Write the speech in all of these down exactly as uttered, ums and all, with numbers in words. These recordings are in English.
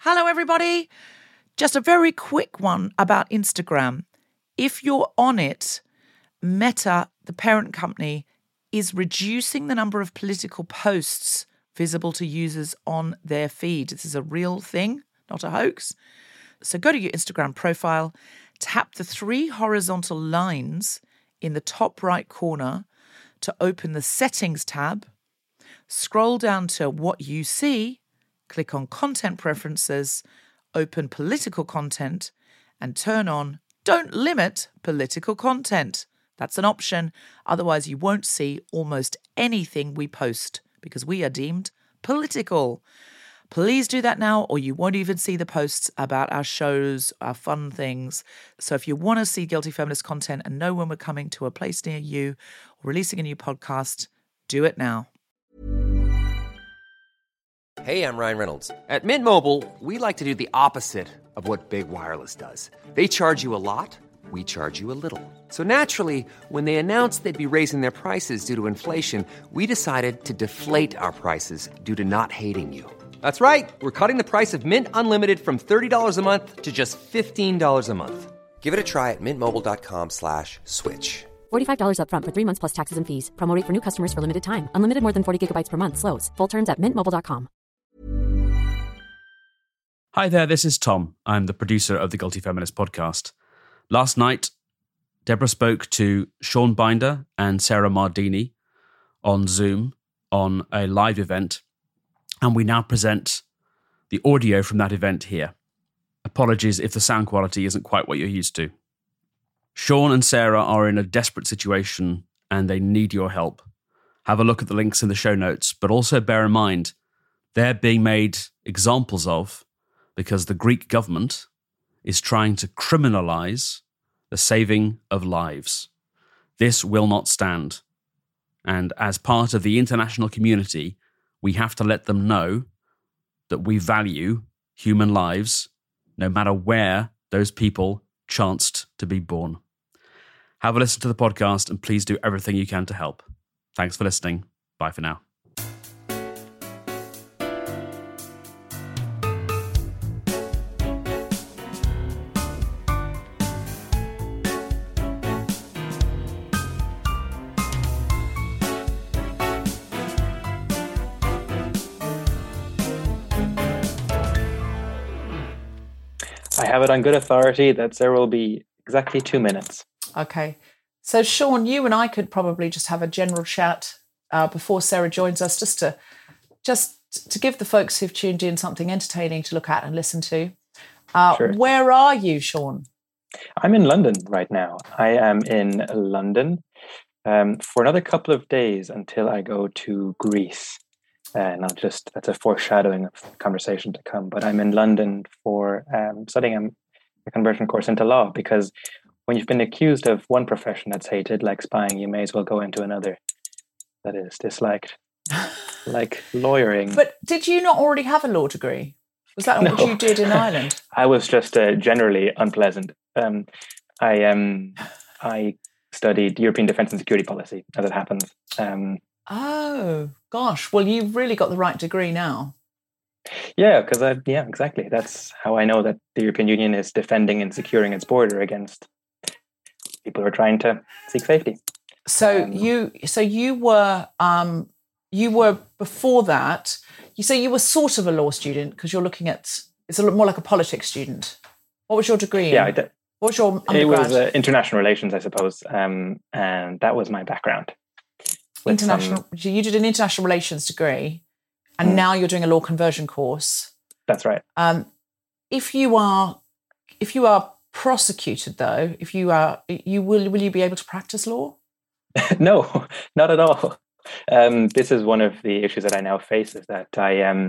Hello, everybody. Just a very quick one about Instagram. If you're on it, Meta, the parent company, is reducing the number of political posts visible to users on their feed. This is a real thing, not a hoax. So go to your Instagram profile, tap the three horizontal lines in the top right corner to open the Settings tab, scroll down to What You See, click on Content Preferences, open Political Content, and turn on Don't Limit Political Content. That's an option. Otherwise, you won't see almost anything we post because we are deemed political. Please do that now, or you won't even see the posts about our shows, our fun things. So if you want to see Guilty Feminist content and know when we're coming to a place near you or releasing a new podcast, do it now. Hey, I'm Ryan Reynolds. At Mint Mobile, we like to do the opposite of what Big Wireless does. They charge you a lot, we charge you a little. So naturally, when they announced they'd be raising their prices due to inflation, we decided to deflate our prices due to not hating you. That's right. We're cutting the price of Mint Unlimited from thirty dollars a month to just fifteen dollars a month. Give it a try at mintmobile.com slash switch. forty-five dollars up front for three months plus taxes and fees. Promo rate for new customers for limited time. Unlimited more than forty gigabytes per month. Slows full terms at mint mobile dot com. Hi there, this is Tom. I'm the producer of the Guilty Feminist podcast. Last night, Deborah spoke to Sean Binder and Sarah Mardini on Zoom on a live event, and we now present the audio from that event here. Apologies if the sound quality isn't quite what you're used to. Sean and Sarah are in a desperate situation and they need your help. Have a look at the links in the show notes, but also bear in mind, they're being made examples of because the Greek government is trying to criminalize the saving of lives. This will not stand. And as part of the international community, we have to let them know that we value human lives, no matter where those people chanced to be born. Have a listen to the podcast and please do everything you can to help. Thanks for listening. Bye for now. I have it on good authority that there will be exactly two minutes. Okay. So, Sean, you and I could probably just have a general chat uh, before Sarah joins us, just to just to give the folks who've tuned in something entertaining to look at and listen to. Uh, Sure. Where are you, Sean? I'm in London right now. I am in London um, for another couple of days until I go to Greece. Uh, not just, that's a foreshadowing of the conversation to come, but I'm in London for um, studying a, a conversion course into law, because when you've been accused of one profession that's hated, like spying, you may as well go into another that is disliked, like lawyering. But did you not already have a law degree? Was that No. what you did in Ireland? I was just uh, generally unpleasant. Um, I um, I studied European defence and security policy, as it happens. Um, Oh, gosh. Well, you've really got the right degree now. yeah, because I yeah, exactly. That's how I know that the European Union is defending and securing its border against people who are trying to seek safety. So Um, you, so you were, um, you were before that. You say you were sort of a law student because you're looking at. It's a lot more like a politics student. What was your degree in? Yeah, I did. What was your undergrad? It was uh, international relations, I suppose, um, and that was my background. With International. some- So you did an international relations degree, and Mm. now you're doing a law conversion course. That's right. Um, if you are, if you are prosecuted, though, if you are, you will, will you be able to practice law? No, not at all. Um, this is one of the issues that I now face, is that I um,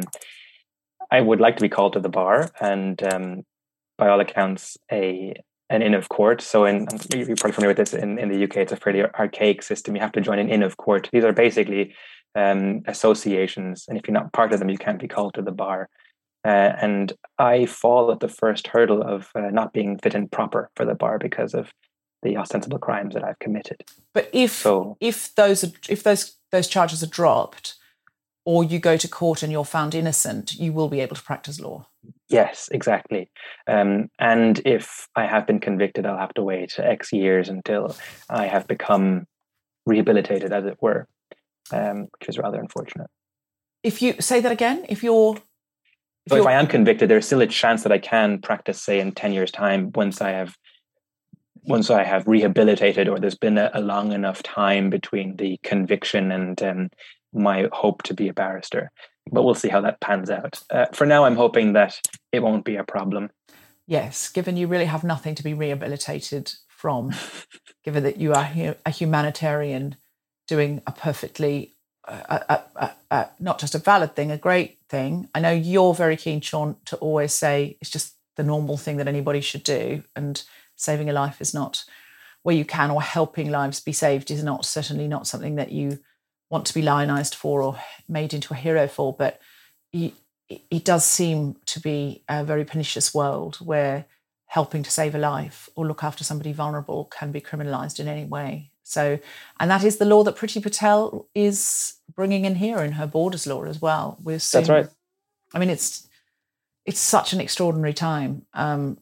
I would like to be called to the bar, and um, by all accounts, a an inn of court. So, in you're probably familiar with this. In, in the U K, it's a fairly archaic system. You have to join an inn of court. These are basically um, associations, and if you're not part of them, you can't be called to the bar. Uh, and I fall at the first hurdle of uh, not being fit and proper for the bar because of the ostensible crimes that I've committed. But if So- if those are, if those those charges are dropped, or you go to court and you're found innocent, you will be able to practice law. Yes, exactly. Um, and if I have been convicted, I'll have to wait X years until I have become rehabilitated, as it were, um, which is rather unfortunate. If you say that again, if you're if So you're if I am convicted, there's still a chance that I can practice, say, in ten years' time, once I have once I have rehabilitated, or there's been a, a long enough time between the conviction and um, my hope to be a barrister. But we'll see how that pans out. Uh, for now, I'm hoping that it won't be a problem. Yes, given you really have nothing to be rehabilitated from, given that you are a humanitarian doing a perfectly, uh, uh, uh, uh, not just a valid thing, a great thing. I know you're very keen, Sean, to always say it's just the normal thing that anybody should do, and saving a life is not where you can, or helping lives be saved is not certainly not something that you want to be lionized for or made into a hero for. But you, it does seem to be a very pernicious world where helping to save a life or look after somebody vulnerable can be criminalized in any way. So, and that is the law that Priti Patel is bringing in here in her Borders law as well. We're seeing, That's right. I mean, it's it's such an extraordinary time. Um,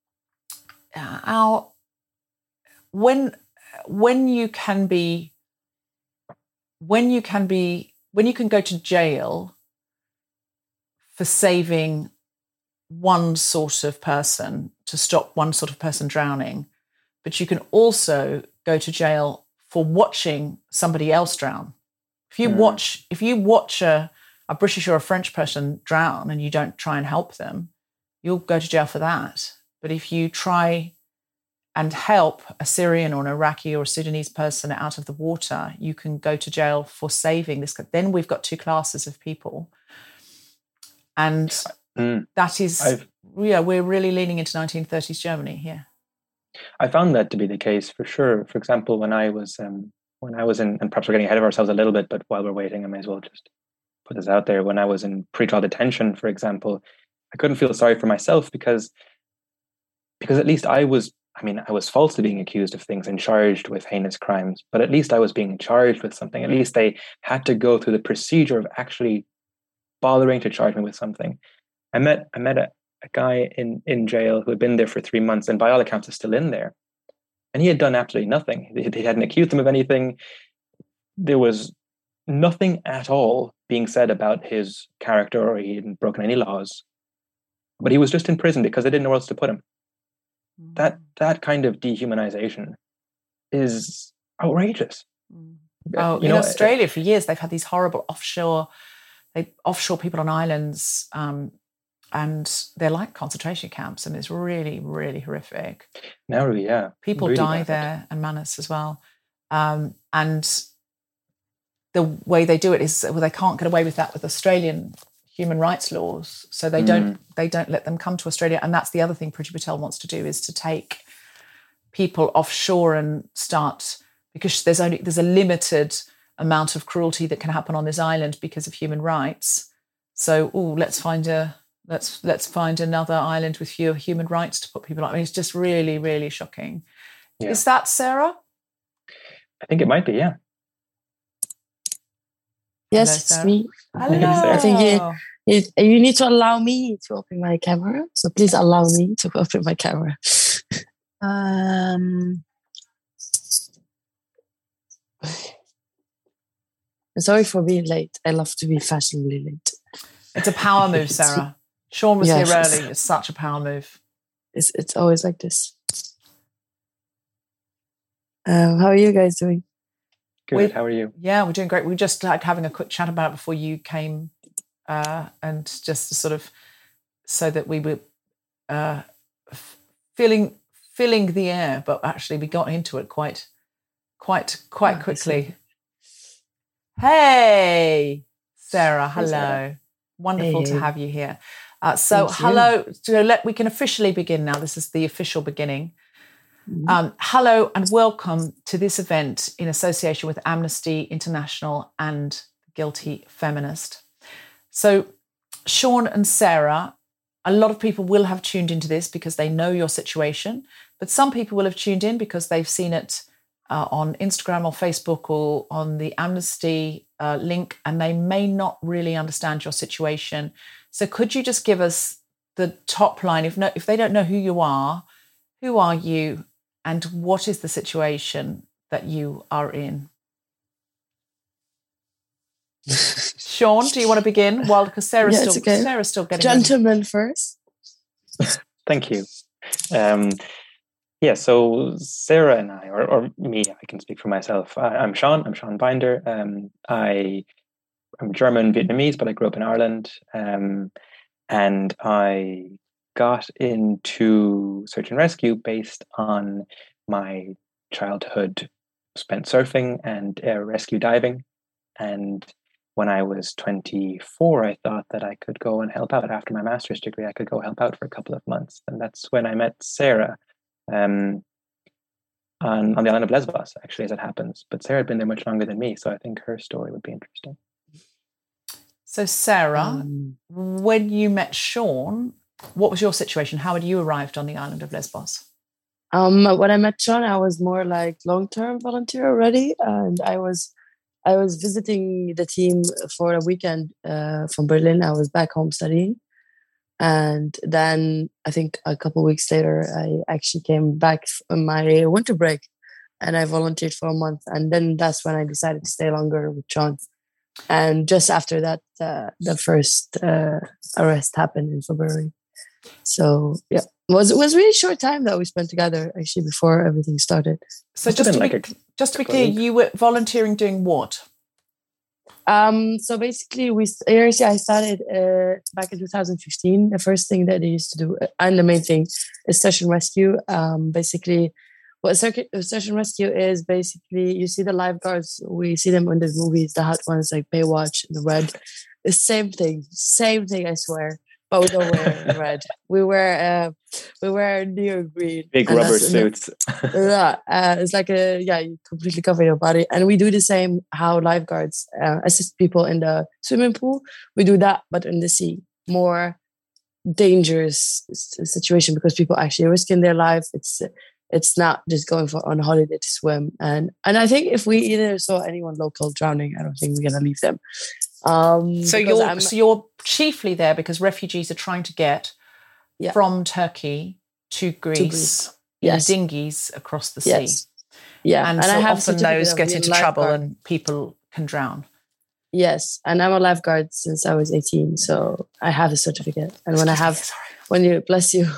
our when when you can be when you can be when you can go to jail for saving one sort of person, to stop one sort of person drowning, but you can also go to jail for watching somebody else drown. If you mm. watch, if you watch a, a British or a French person drown and you don't try and help them, you'll go to jail for that. But if you try and help a Syrian or an Iraqi or a Sudanese person out of the water, you can go to jail for saving this. Then we've got two classes of people. And mm. that is, I've, yeah, we're really leaning into nineteen thirties Germany here. I found that to be the case for sure. For example, when I was um, when I was in, and perhaps we're getting ahead of ourselves a little bit, but while we're waiting, I may as well just put this out there. When I was in pretrial detention, for example, I couldn't feel sorry for myself because because at least I was, I mean, I was falsely being accused of things and charged with heinous crimes, but at least I was being charged with something. At least they had to go through the procedure of actually bothering to charge me with something. I met I met a, a guy in, in jail who had been there for three months and by all accounts is still in there. And he had done absolutely nothing. They, they hadn't accused him of anything. There was nothing at all being said about his character, or he hadn't broken any laws. But he was just in prison because they didn't know where else to put him. Mm. That that kind of dehumanization is outrageous. Mm. Oh, you in know, Australia for years they've had these horrible offshore They offshore people on islands, um, and they're like concentration camps, and it's really, really horrific. Nauru, yeah. People really die bad. there, and Manus as well. Um, and the way they do it is, well, they can't get away with that with Australian human rights laws, so they mm. don't they don't let them come to Australia. And that's the other thing Priti Patel wants to do, is to take people offshore and start, because there's only there's a limited amount of cruelty that can happen on this island because of human rights. So, oh, let's find a let's let's find another island with fewer human rights to put people on. I mean, it's just really, really shocking. Yeah. Is that Sarah? I think it might be, yeah. Yes, Hello, it's Sarah. me. Hello. I think you, you you need to allow me to open my camera. So please allow me to open my camera. um. Sorry for being late. I love to be fashionably late. It's a power move, Sarah. Sean was yes. here early. It's such a power move. It's it's always like this. Um, how are you guys doing? Good. We, how are you? Yeah, we're doing great. We were just like having a quick chat about it before you came, uh, and just to sort of so that we were uh, f- filling filling the air, but actually we got into it quite quite quite oh, quickly. Hey, Sarah. Hello. Sarah. Wonderful hey. to have you here. Uh, so, Thank hello. You. So let we can officially begin now. This is the official beginning. Mm-hmm. Um, hello and welcome to this event in association with Amnesty International and Guilty Feminist. So, Sean and Sarah, a lot of people will have tuned into this because they know your situation, but some people will have tuned in because they've seen it Uh, on Instagram or Facebook or on the Amnesty uh, link, and they may not really understand your situation. So could you just give us the top line, if no, if they don't know who you are, who are you, and what is the situation that you are in? Sean, do you want to begin? Well, because Sarah's Yeah, still okay. Sarah's still getting Gentlemen first. Thank you. Um, yeah, so Sarah and I, or, or me, I can speak for myself. I, I'm Sean. I'm Sean Binder. Um, I I'm German Vietnamese, but I grew up in Ireland, um, and I got into search and rescue based on my childhood spent surfing and uh, rescue diving. And when I was twenty-four, I thought that I could go and help out. After my master's degree, I could go help out for a couple of months. And that's when I met Sarah um, on, on the island of Lesbos, actually, as it happens. But Sarah had been there much longer than me, so I think her story would be interesting. So Sarah, Um, when you met Sean, what was your situation? How had you arrived on the island of Lesbos? Um, when I met Sean, I was more like long-term volunteer already, and I was, I was visiting the team for a weekend uh, from Berlin. I was back home studying, and then I think a couple of weeks later, I actually came back on my winter break, and I volunteered for a month, and then that's when I decided to stay longer with Sean. And just after that, uh, the first uh, arrest happened in February. So yeah, it was it was really short time that we spent together actually before everything started. So Must have just to, been be, like a just to be couple of clear, weeks. you were volunteering doing what? Um, so basically, we A R C I started uh, back in two thousand fifteen. The first thing that they used to do, uh, and the main thing, is search and rescue. Um, basically, what circuit, search and rescue is basically, you see the lifeguards, we see them in the movies, the hot ones like Baywatch and the Red. The same thing, same thing, I swear. But we don't wear red. We wear uh, we wear neon green. Big and rubber that's- suits. Yeah, uh, it's like a yeah, you completely cover your body, and we do the same. How lifeguards uh, assist people in the swimming pool, we do that, but in the sea, more dangerous s- situation because people actually risking their life. It's it's not just going for on holiday to swim, and and I think if we either saw anyone local drowning, I don't think we're gonna leave them. Um, So because you're I'm- so you're chiefly there because refugees are trying to get Yeah. from Turkey to Greece, Greece. in Yes. dinghies across the sea. yes, yeah, And, so I have often certificate those of get being into trouble lifeguard. and people can drown. Yes, and I'm a lifeguard since I was eighteen, so I have a certificate. And when I have, when you bless you,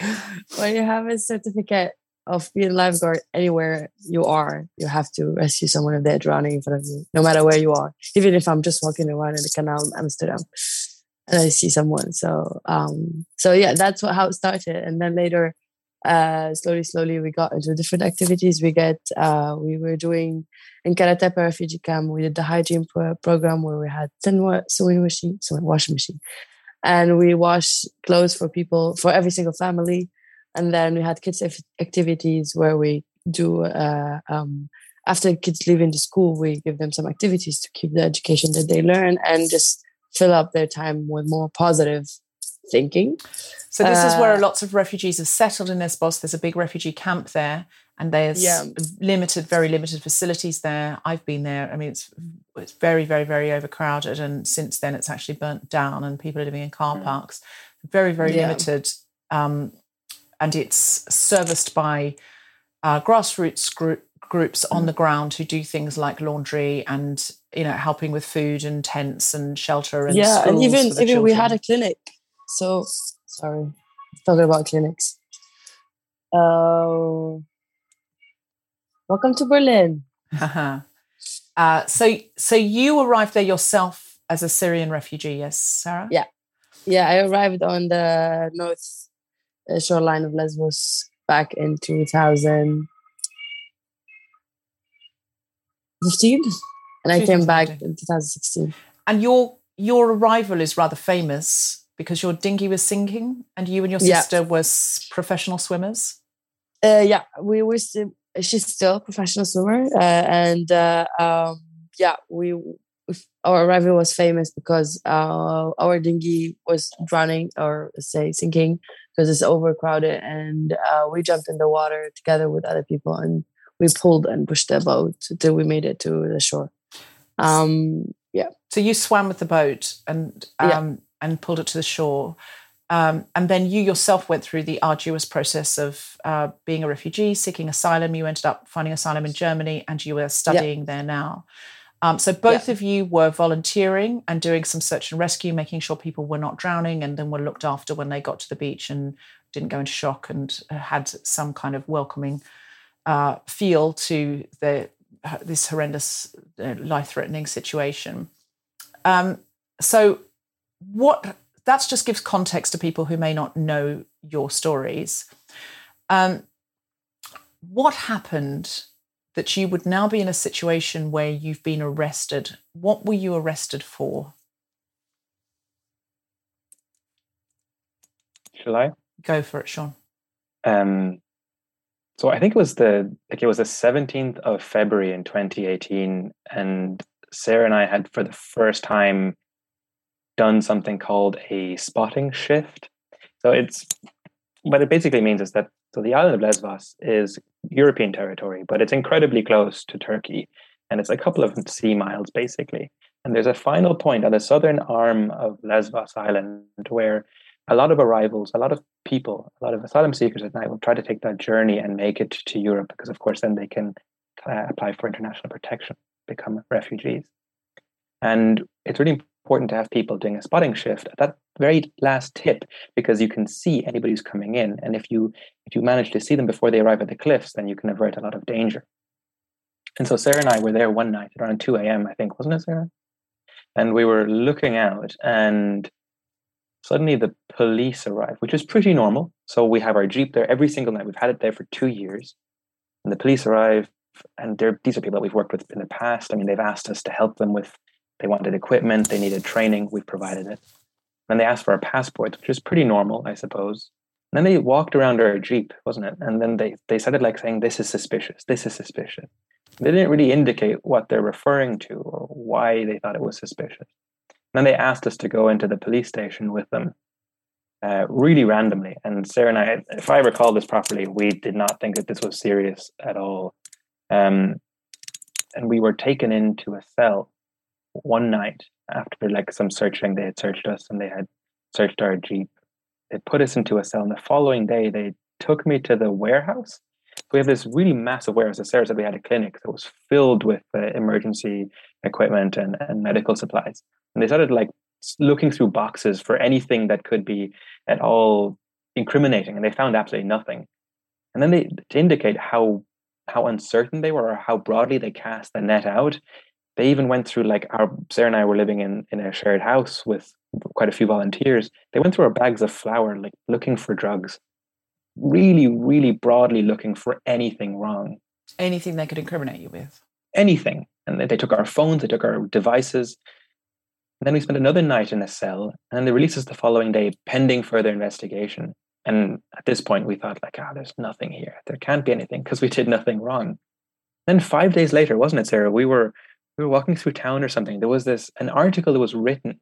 when you have a certificate of being a lifeguard anywhere you are, you have to rescue someone if they're drowning in front of you, no matter where you are. Even if I'm just walking around in the canal in Amsterdam and I see someone. So, um, so yeah, that's what, how it started. And then later, uh, slowly, slowly, we got into different activities. We get, uh, we were doing in Karatepe refugee camp. We did the hygiene pro- program where we had ten wa- sewing machine, sewing washing machine, and we wash clothes for people for every single family. And then we had kids af- activities where we do uh, um, after kids leave into school, we give them some activities to keep the education that they learn and just fill up their time with more positive thinking. So this is where Uh, lots of refugees have settled in Lesbos. There's a big refugee camp there, and there's Yeah. limited, very limited facilities there. I've been there. I mean, it's it's very, very, very overcrowded, and since then it's actually burnt down, and people are living in car parks. Very, very Yeah. limited, um, and it's serviced by uh, grassroots group, groups on the ground who do things like laundry and you know helping with food and tents and shelter and yeah, and schools even for the even we had children. a clinic. So sorry, talking about clinics. Uh, welcome to Berlin. uh, so, so you arrived there yourself as a Syrian refugee, yes, Sarah? Yeah. Yeah, I arrived on the north uh, shoreline of Lesbos back in two thousand fifteen, and I came back twenty fifteen. in two thousand sixteen. And your your arrival is rather famous because your dinghy was sinking, and you and your Yeah. sister were s- professional swimmers. Uh, yeah, we were still, she's still a professional swimmer, uh, and uh, um, yeah, we our arrival was famous because uh, our dinghy was drowning, or let's say sinking, because it's overcrowded, and uh, we jumped in the water together with other people, and we pulled and pushed the boat until we made it to the shore. Um, yeah, So you swam with the boat and um, Yeah. and pulled it to the shore. Um, and then you yourself went through the arduous process of uh, being a refugee, seeking asylum. You ended up finding asylum in Germany, and you were studying yep. there now. Um, so both yep. of you were volunteering and doing some search and rescue, making sure people were not drowning and then were looked after when they got to the beach and didn't go into shock and had some kind of welcoming uh, feel to the, this horrendous, uh, life-threatening situation. Um, so what... That just gives context to people who may not know your stories. Um, what happened that you would now be in a situation where you've been arrested? What were you arrested for? Shall I? Go for it, Sean. Um, so I think it was the like it was the seventeenth of February in twenty eighteen, and Sarah and I had for the first time done something called a spotting shift. So it's what it basically means is that so the island of Lesbos is European territory, but it's incredibly close to Turkey, and it's a couple of sea miles basically. And there's a final point on the southern arm of Lesbos Island where a lot of arrivals, a lot of people, a lot of asylum seekers at night will try to take that journey and make it to Europe, because of course then they can uh, apply for international protection, become refugees. And it's really important to have people doing a spotting shift at that very last tip, because you can see anybody who's coming in. And if you if you manage to see them before they arrive at the cliffs, then you can avert a lot of danger. And so Sarah and I were there one night around two a.m., I think, wasn't it, Sarah? And we were looking out, and suddenly the police arrived, which is pretty normal. So we have our Jeep there every single night. We've had it there for two years. And the police arrive, and they're, these are people that we've worked with in the past. I mean, they've asked us to help them with, they wanted equipment, they needed training, we've provided it. Then they asked for our passports, which is pretty normal, I suppose. And then they walked around our Jeep, wasn't it? And then they, they started like saying, this is suspicious, this is suspicious. They didn't really indicate what they're referring to or why they thought it was suspicious. And then they asked us to go into the police station with them, uh, really randomly. And Sarah and I, if I recall this properly, we did not think that this was serious at all. Um, and we were taken into a cell one night after like some searching. They had searched us and they had searched our Jeep. They put us into a cell, and the following day they took me to the warehouse. We have this really massive warehouse. As Sarah said, we had a clinic that was filled with uh, emergency equipment and, and medical supplies. And they started like looking through boxes for anything that could be at all incriminating, and they found absolutely nothing. And then they, to indicate how how uncertain they were or how broadly they cast the net out, they even went through like our Sarah and I were living in in a shared house with quite a few volunteers. They went through our bags of flour, like looking for drugs. Really, really broadly looking for anything wrong. Anything they could incriminate you with. Anything. And they took our phones, they took our devices. And then we spent another night in a cell, and then they released us the following day, pending further investigation. And at this point, we thought, like, ah, oh, there's nothing here. There can't be anything because we did nothing wrong. Then five days later, wasn't it, Sarah? We were we were walking through town or something. There was this an article that was written.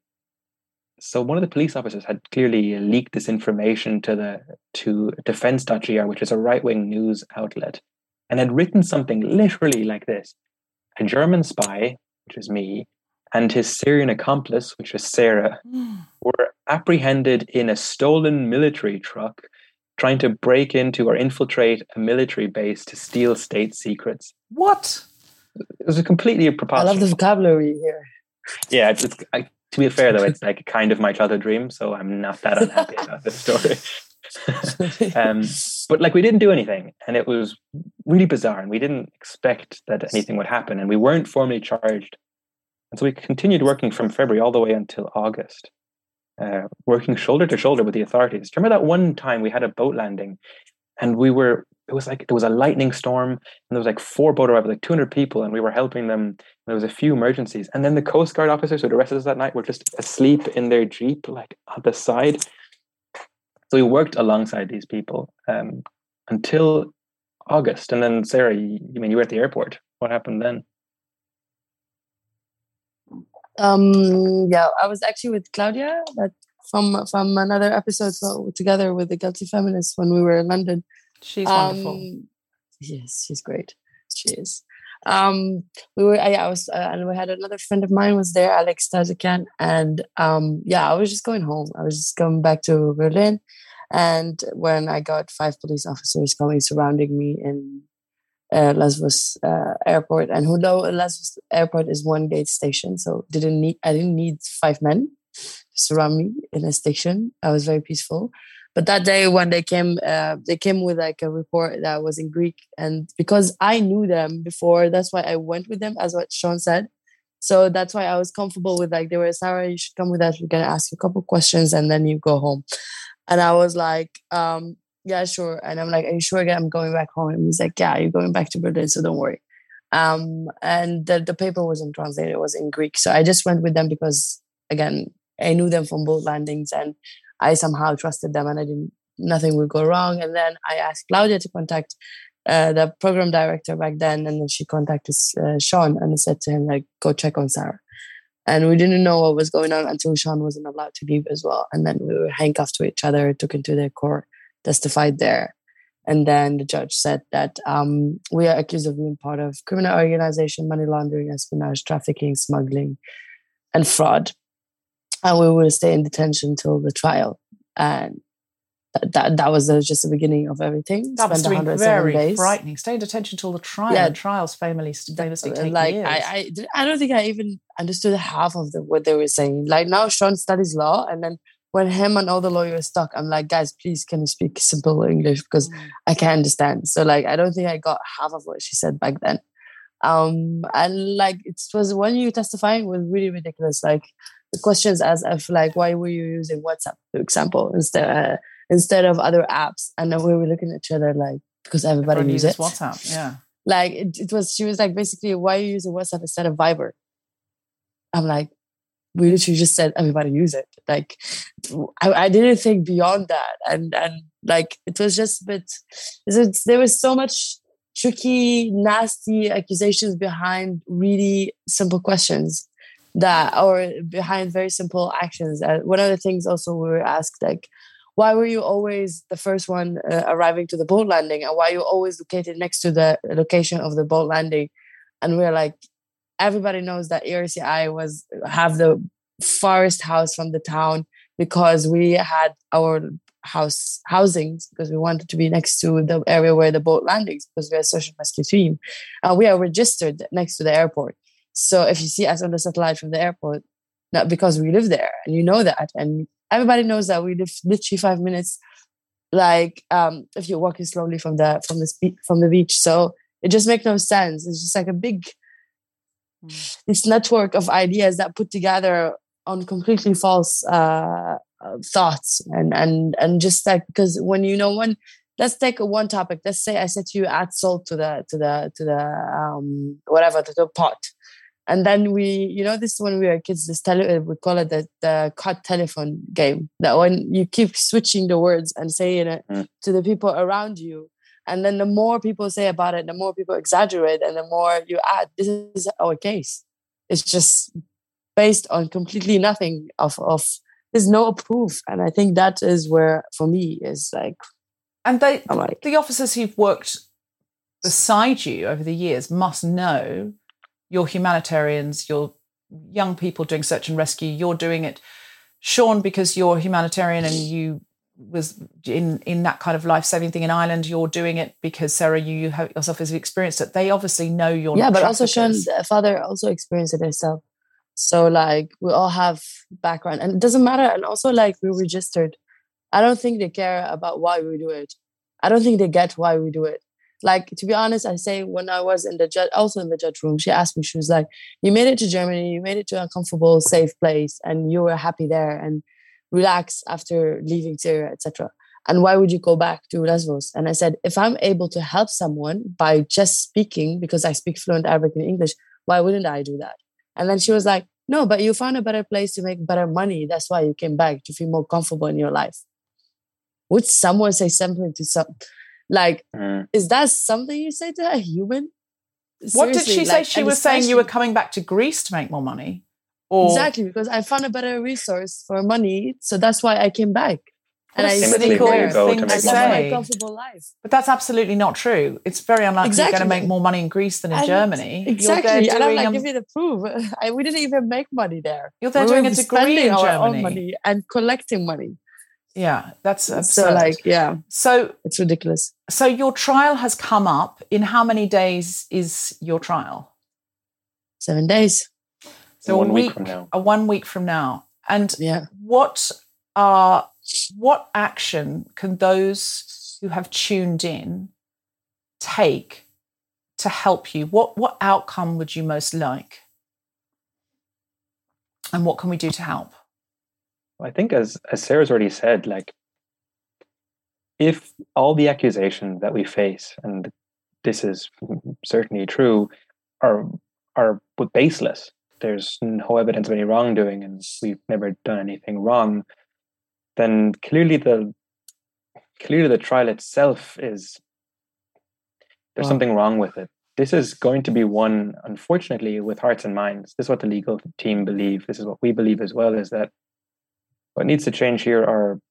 So one of the police officers had clearly leaked this information to the to defense dot G R, which is a right-wing news outlet, and had written something literally like this: a German spy, which is me, and his Syrian accomplice, which is Sarah, mm. were apprehended in a stolen military truck trying to break into or infiltrate a military base to steal state secrets. What? It was a completely preposterous. I love the vocabulary here. Yeah, it's, it's I, to be fair, though, it's like kind of my childhood dream, so I'm not that unhappy about this story. um, but like we didn't do anything, and it was really bizarre, and we didn't expect that anything would happen, and we weren't formally charged. And so we continued working from February all the way until August, uh, working shoulder to shoulder with the authorities. Remember that one time we had a boat landing, and we were, it was like, there was a lightning storm, and there was like four boat arrivals, like two hundred people, and we were helping them. There was a few emergencies. And then the Coast Guard officers who had arrested us that night were just asleep in their Jeep, like on the side. So we worked alongside these people um, until August. And then Sarah, you, you mean you were at the airport. What happened then? Um, yeah, I was actually with Claudia, but from from another episode, so together with the Guilty Feminists when we were in London. She's wonderful. Um, yes, she's great. She is. um, we were, I, I was, uh, and we had another friend of mine was there, Alex Tazikan. And um, yeah, I was just going home. I was just going back to Berlin. And when I got five police officers coming, surrounding me in uh, Lesbos uh, airport, and who know Lesbos airport is one gate station, so didn't need I didn't need five men to surround me in a station. I was very peaceful. But that day when they came, uh, they came with like a report that was in Greek, and because I knew them before, that's why I went with them, as what Sean said. So that's why I was comfortable with like they were, Sarah, you should come with us. We're gonna ask you a couple questions, and then you go home. And I was like, um, yeah, sure. And I'm like, are you sure again I'm going back home? And he's like, yeah, you're going back to Berlin, so don't worry. Um, and the, the paper wasn't translated, it was in Greek. So I just went with them because, again, I knew them from both landings and I somehow trusted them and I didn't, nothing would go wrong. And then I asked Claudia to contact uh, the program director back then. And then she contacted uh, Sean and said to him, like, go check on Sarah. And we didn't know what was going on until Sean wasn't allowed to leave as well. And then we were handcuffed to each other, took into the court, testified there. And then the judge said that um, we are accused of being part of criminal organization, money laundering, espionage, trafficking, smuggling, and fraud. And we will stay in detention till the trial. And that that, that was uh, just the beginning of everything. That was Spent very days. frightening. Stay in detention till the trial. Yeah. And trials famously, famously take like years. I, I, I don't think I even understood half of the, what they were saying. Like now, Sean studies law, and then when him and all the lawyers talk, I'm like, guys, please, can you speak simple English because mm. I can't understand. So like, I don't think I got half of what she said back then. Um, and like it was when you testifying was really ridiculous. Like the questions as if like, why were you using WhatsApp, for example, instead uh, instead of other apps? And then we were looking at each other like, because everybody Everyone uses it. WhatsApp, yeah. Like it, it was, she was like, basically, why are you using WhatsApp instead of Viber? I'm like, we literally just said everybody use it. Like, I, I didn't think beyond that, and and like it was just a bit. It's, there was so much tricky, nasty accusations behind really simple questions that, or behind very simple actions. Uh, one of the things also we were asked, like, why were you always the first one uh, arriving to the boat landing, and why you always located next to the location of the boat landing? And we we're like, everybody knows that E R C I was have the farthest house from the town because we had our house housings because we wanted to be next to the area where the boat landings because we are a social rescue team. And we are registered next to the airport. So if you see us on the satellite from the airport, not because we live there, and you know that, and everybody knows that we live literally five minutes, like um, if you're walking slowly from the from the spe- from the beach. So it just makes no sense. It's just like a big this network of ideas that put together on completely false uh, thoughts and and and just like, because when you know when let's take one topic, let's say I said to you add salt to the to the to the um whatever to the pot, and then we you know this when we were kids, this tele we call it the the cut telephone game, that when you keep switching the words and saying it mm. to the people around you. And then the more people say about it, the more people exaggerate, and the more you add. This is our case. It's just based on completely nothing of, of there's no proof. And I think that is where, for me, is like... And they, like, the officers who've worked beside you over the years must know you're humanitarians, you're young people doing search and rescue, you're doing it, Sean, because you're humanitarian and you... was in in that kind of life-saving thing in Ireland. You're doing it because Sarah, you, you have yourself has experienced it. They obviously know you're yeah, not but also traffickers. Sean's father also experienced it himself. So like we all have background, and it doesn't matter. And also like we registered. I don't think they care about why we do it. I don't think they get why we do it. Like, to be honest, I say when I was in the judge, also in the judge room, she asked me, she was like, you made it to Germany, you made it to a comfortable, safe place, and you were happy there and relax after leaving Syria, et cetera. And why would you go back to Lesbos? And I said, if I'm able to help someone by just speaking, because I speak fluent Arabic and English, why wouldn't I do that? And then she was like, no, but you found a better place to make better money. That's why you came back, to feel more comfortable in your life. Would someone say something to some, like, mm. is that something you say to a human? Seriously, what did she say? Like, she was saying you were coming back to Greece to make more money? Or... Exactly, because I found a better resource for money. So that's why I came back. And What a I used to cynical live where you go thing to to make I love my say. comfortable life. But that's absolutely not true. It's very unlikely you're going to Exactly. make more money in Greece than in And Germany. Exactly. You're there And I'm doing, like, um, give me the proof. I, we didn't even make money there. You're there we doing were a degree spending in our Germany. own money and collecting money. Yeah, that's absurd. So like, yeah, So, it's ridiculous. so your trial has come up. In how many days is your trial? Seven days. So one a week week from now. A one week from now. And Yeah. what are what action can those who have tuned in take to help you? What what outcome would you most like? And what can we do to help? I think, as as Sarah's already said, like, if all the accusations that we face, and this is certainly true, are are baseless, there's no evidence of any wrongdoing, and we've never done anything wrong, then clearly the clearly the trial itself is there's Wow. something wrong with it. This is going to be one, unfortunately, with hearts and minds. This is what the legal team believe. This is what we believe as well, is that what needs to change here are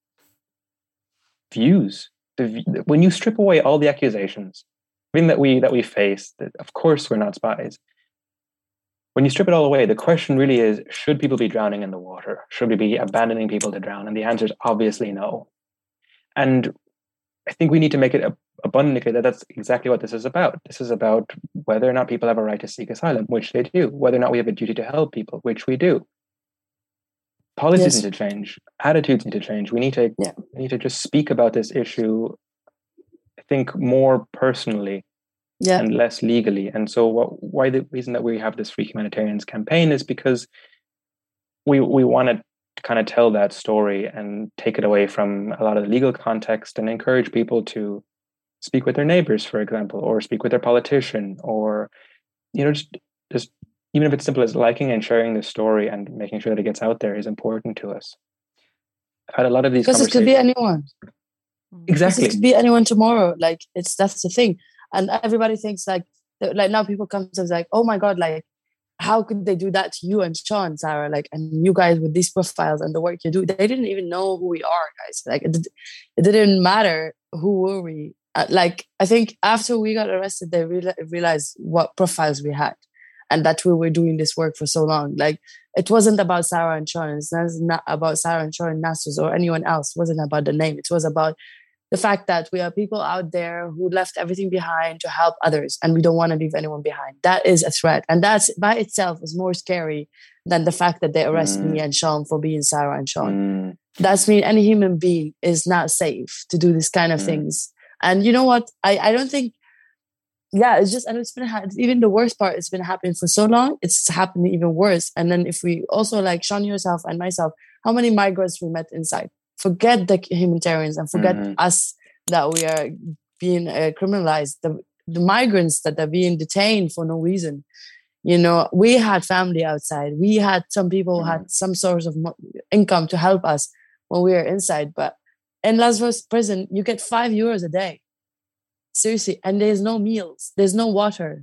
views. The, when you strip away all the accusations, everything that we that we face, that of course we're not spies. When you strip it all away, the question really is: should people be drowning in the water? Should we be abandoning people to drown? And the answer is obviously no. And I think we need to make it abundantly clear that that's exactly what this is about. This is about whether or not people have a right to seek asylum, which they do. Whether or not we have a duty to help people, which we do. Policies Yes. need to change. Attitudes need to change. We need to Yeah. we need to just speak about this issue, I think, more personally Yeah. and less legally. And so what, why the reason that we have this Free Humanitarians campaign is because we we want to kind of tell that story and take it away from a lot of the legal context and encourage people to speak with their neighbors, for example, or speak with their politician, or, you know, just just even if it's simple as liking and sharing the story and making sure that it gets out there is important to us. I've had a lot of these Because it could conversations. be anyone. Exactly. It could be anyone tomorrow. Like, it's that's the thing. And everybody thinks like, like now people come to us like, oh my God, like, how could they do that to you and Sean, Sarah? Like, and you guys with these profiles and the work you do, they didn't even know who we are, guys. Like, it, it didn't matter who were we. Uh, like, I think after we got arrested, they real- realized what profiles we had, and that we were doing this work for so long. Like, it wasn't about Sarah and Sean. It's not about Sarah and Sean Nassus or anyone else. It wasn't about the name. It was about the fact that we are people out there who left everything behind to help others, and we don't want to leave anyone behind. That is a threat. And that's by itself is more scary than the fact that they arrest Mm. me and Sean for being Sarah and Sean. Mm. That's mean any human being is not safe to do this kind of Mm. things. And you know what? I, I don't think, yeah, it's just, and it's been, ha- even the worst part, it's been happening for so long, it's happening even worse. And then if we also, like Sean, yourself and myself, how many migrants we met inside? Forget the humanitarians and forget Mhm. us that we are being uh, criminalized. The, the migrants that are being detained for no reason. You know, we had family outside. We had some people who had some source of mo- income to help us when we were inside. But in Lesbos prison, you get five euros a day. Seriously. And there's no meals. There's no water.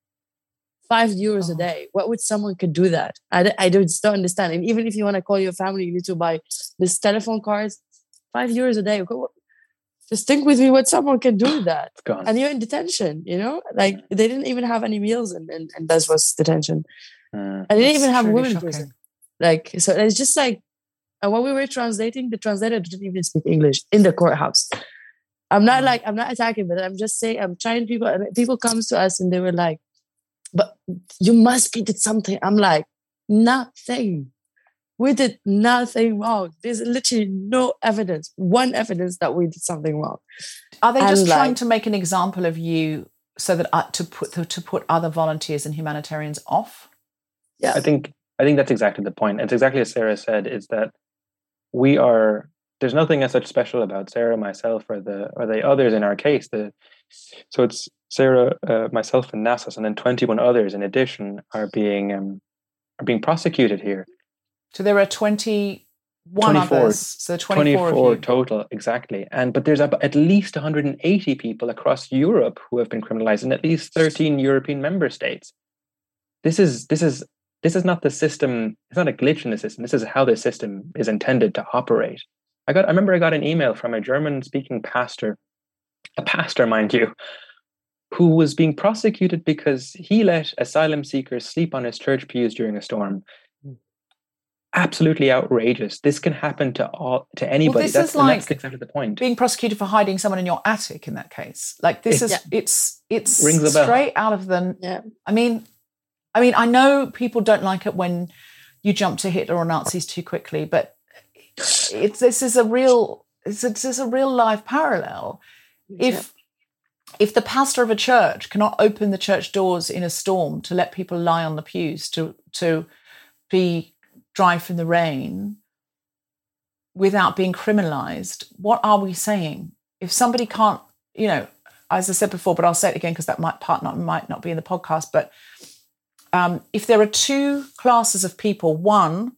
Five euros Oh. a day. What would someone could do that? I, d- I just don't understand. And even if you want to call your family, you need to buy this telephone cards. Five euros a day. Just think with me what someone can do with that. It's gone. And you're in detention, you know? Like, they didn't even have any meals in, in, in Lesbos detention. Mm. And they didn't That's even have truly women in shocking. prison. Like, so it's just like, and when we were translating, the translator didn't even speak English in the courthouse. I'm not Oh. like, I'm not attacking, but I'm just saying, I'm trying people, and people comes to us and they were like, but you must be did something. I'm like, nothing. We did nothing wrong. There's literally no evidence, one evidence that we did something wrong. Are they just And, trying like- to make an example of you so that uh, to put to put other volunteers and humanitarians off? Yeah. I think I think that's exactly the point. It's exactly as Sarah said, is that we are there's nothing as such special about Sarah, myself, or the or the others in our case. The so it's Sarah, uh, myself, and Nassus, and then twenty-one others in addition are being um, are being prosecuted here. So there are twenty-one twenty-four. others. So twenty-four, twenty-four of you. total, exactly. And but there's ab- at least one hundred eighty people across Europe who have been criminalized in at least thirteen European member states. This is this is this is not the system. It's not a glitch in the system. This is how the system is intended to operate. I got I remember I got an email from a German-speaking pastor, a pastor, mind you, who was being prosecuted because he let asylum seekers sleep on his church pews during a storm. Absolutely outrageous. This can happen to all to anybody. Well, this that's, is like that's exactly the point. Being prosecuted for hiding someone in your attic in that case. Like this is Yeah. it's it's Rings a bell. straight out of the Yeah. I mean I mean I know people don't like it when you jump to Hitler or Nazis too quickly, but it's this is a real it's a, this is a real life parallel. If Yeah. if the pastor of a church cannot open the church doors in a storm to let people lie on the pews to to be dry from the rain without being criminalized, what are we saying? If somebody can't, you know, as I said before, but I'll say it again because that might part not might not be in the podcast, but um, if there are two classes of people, one,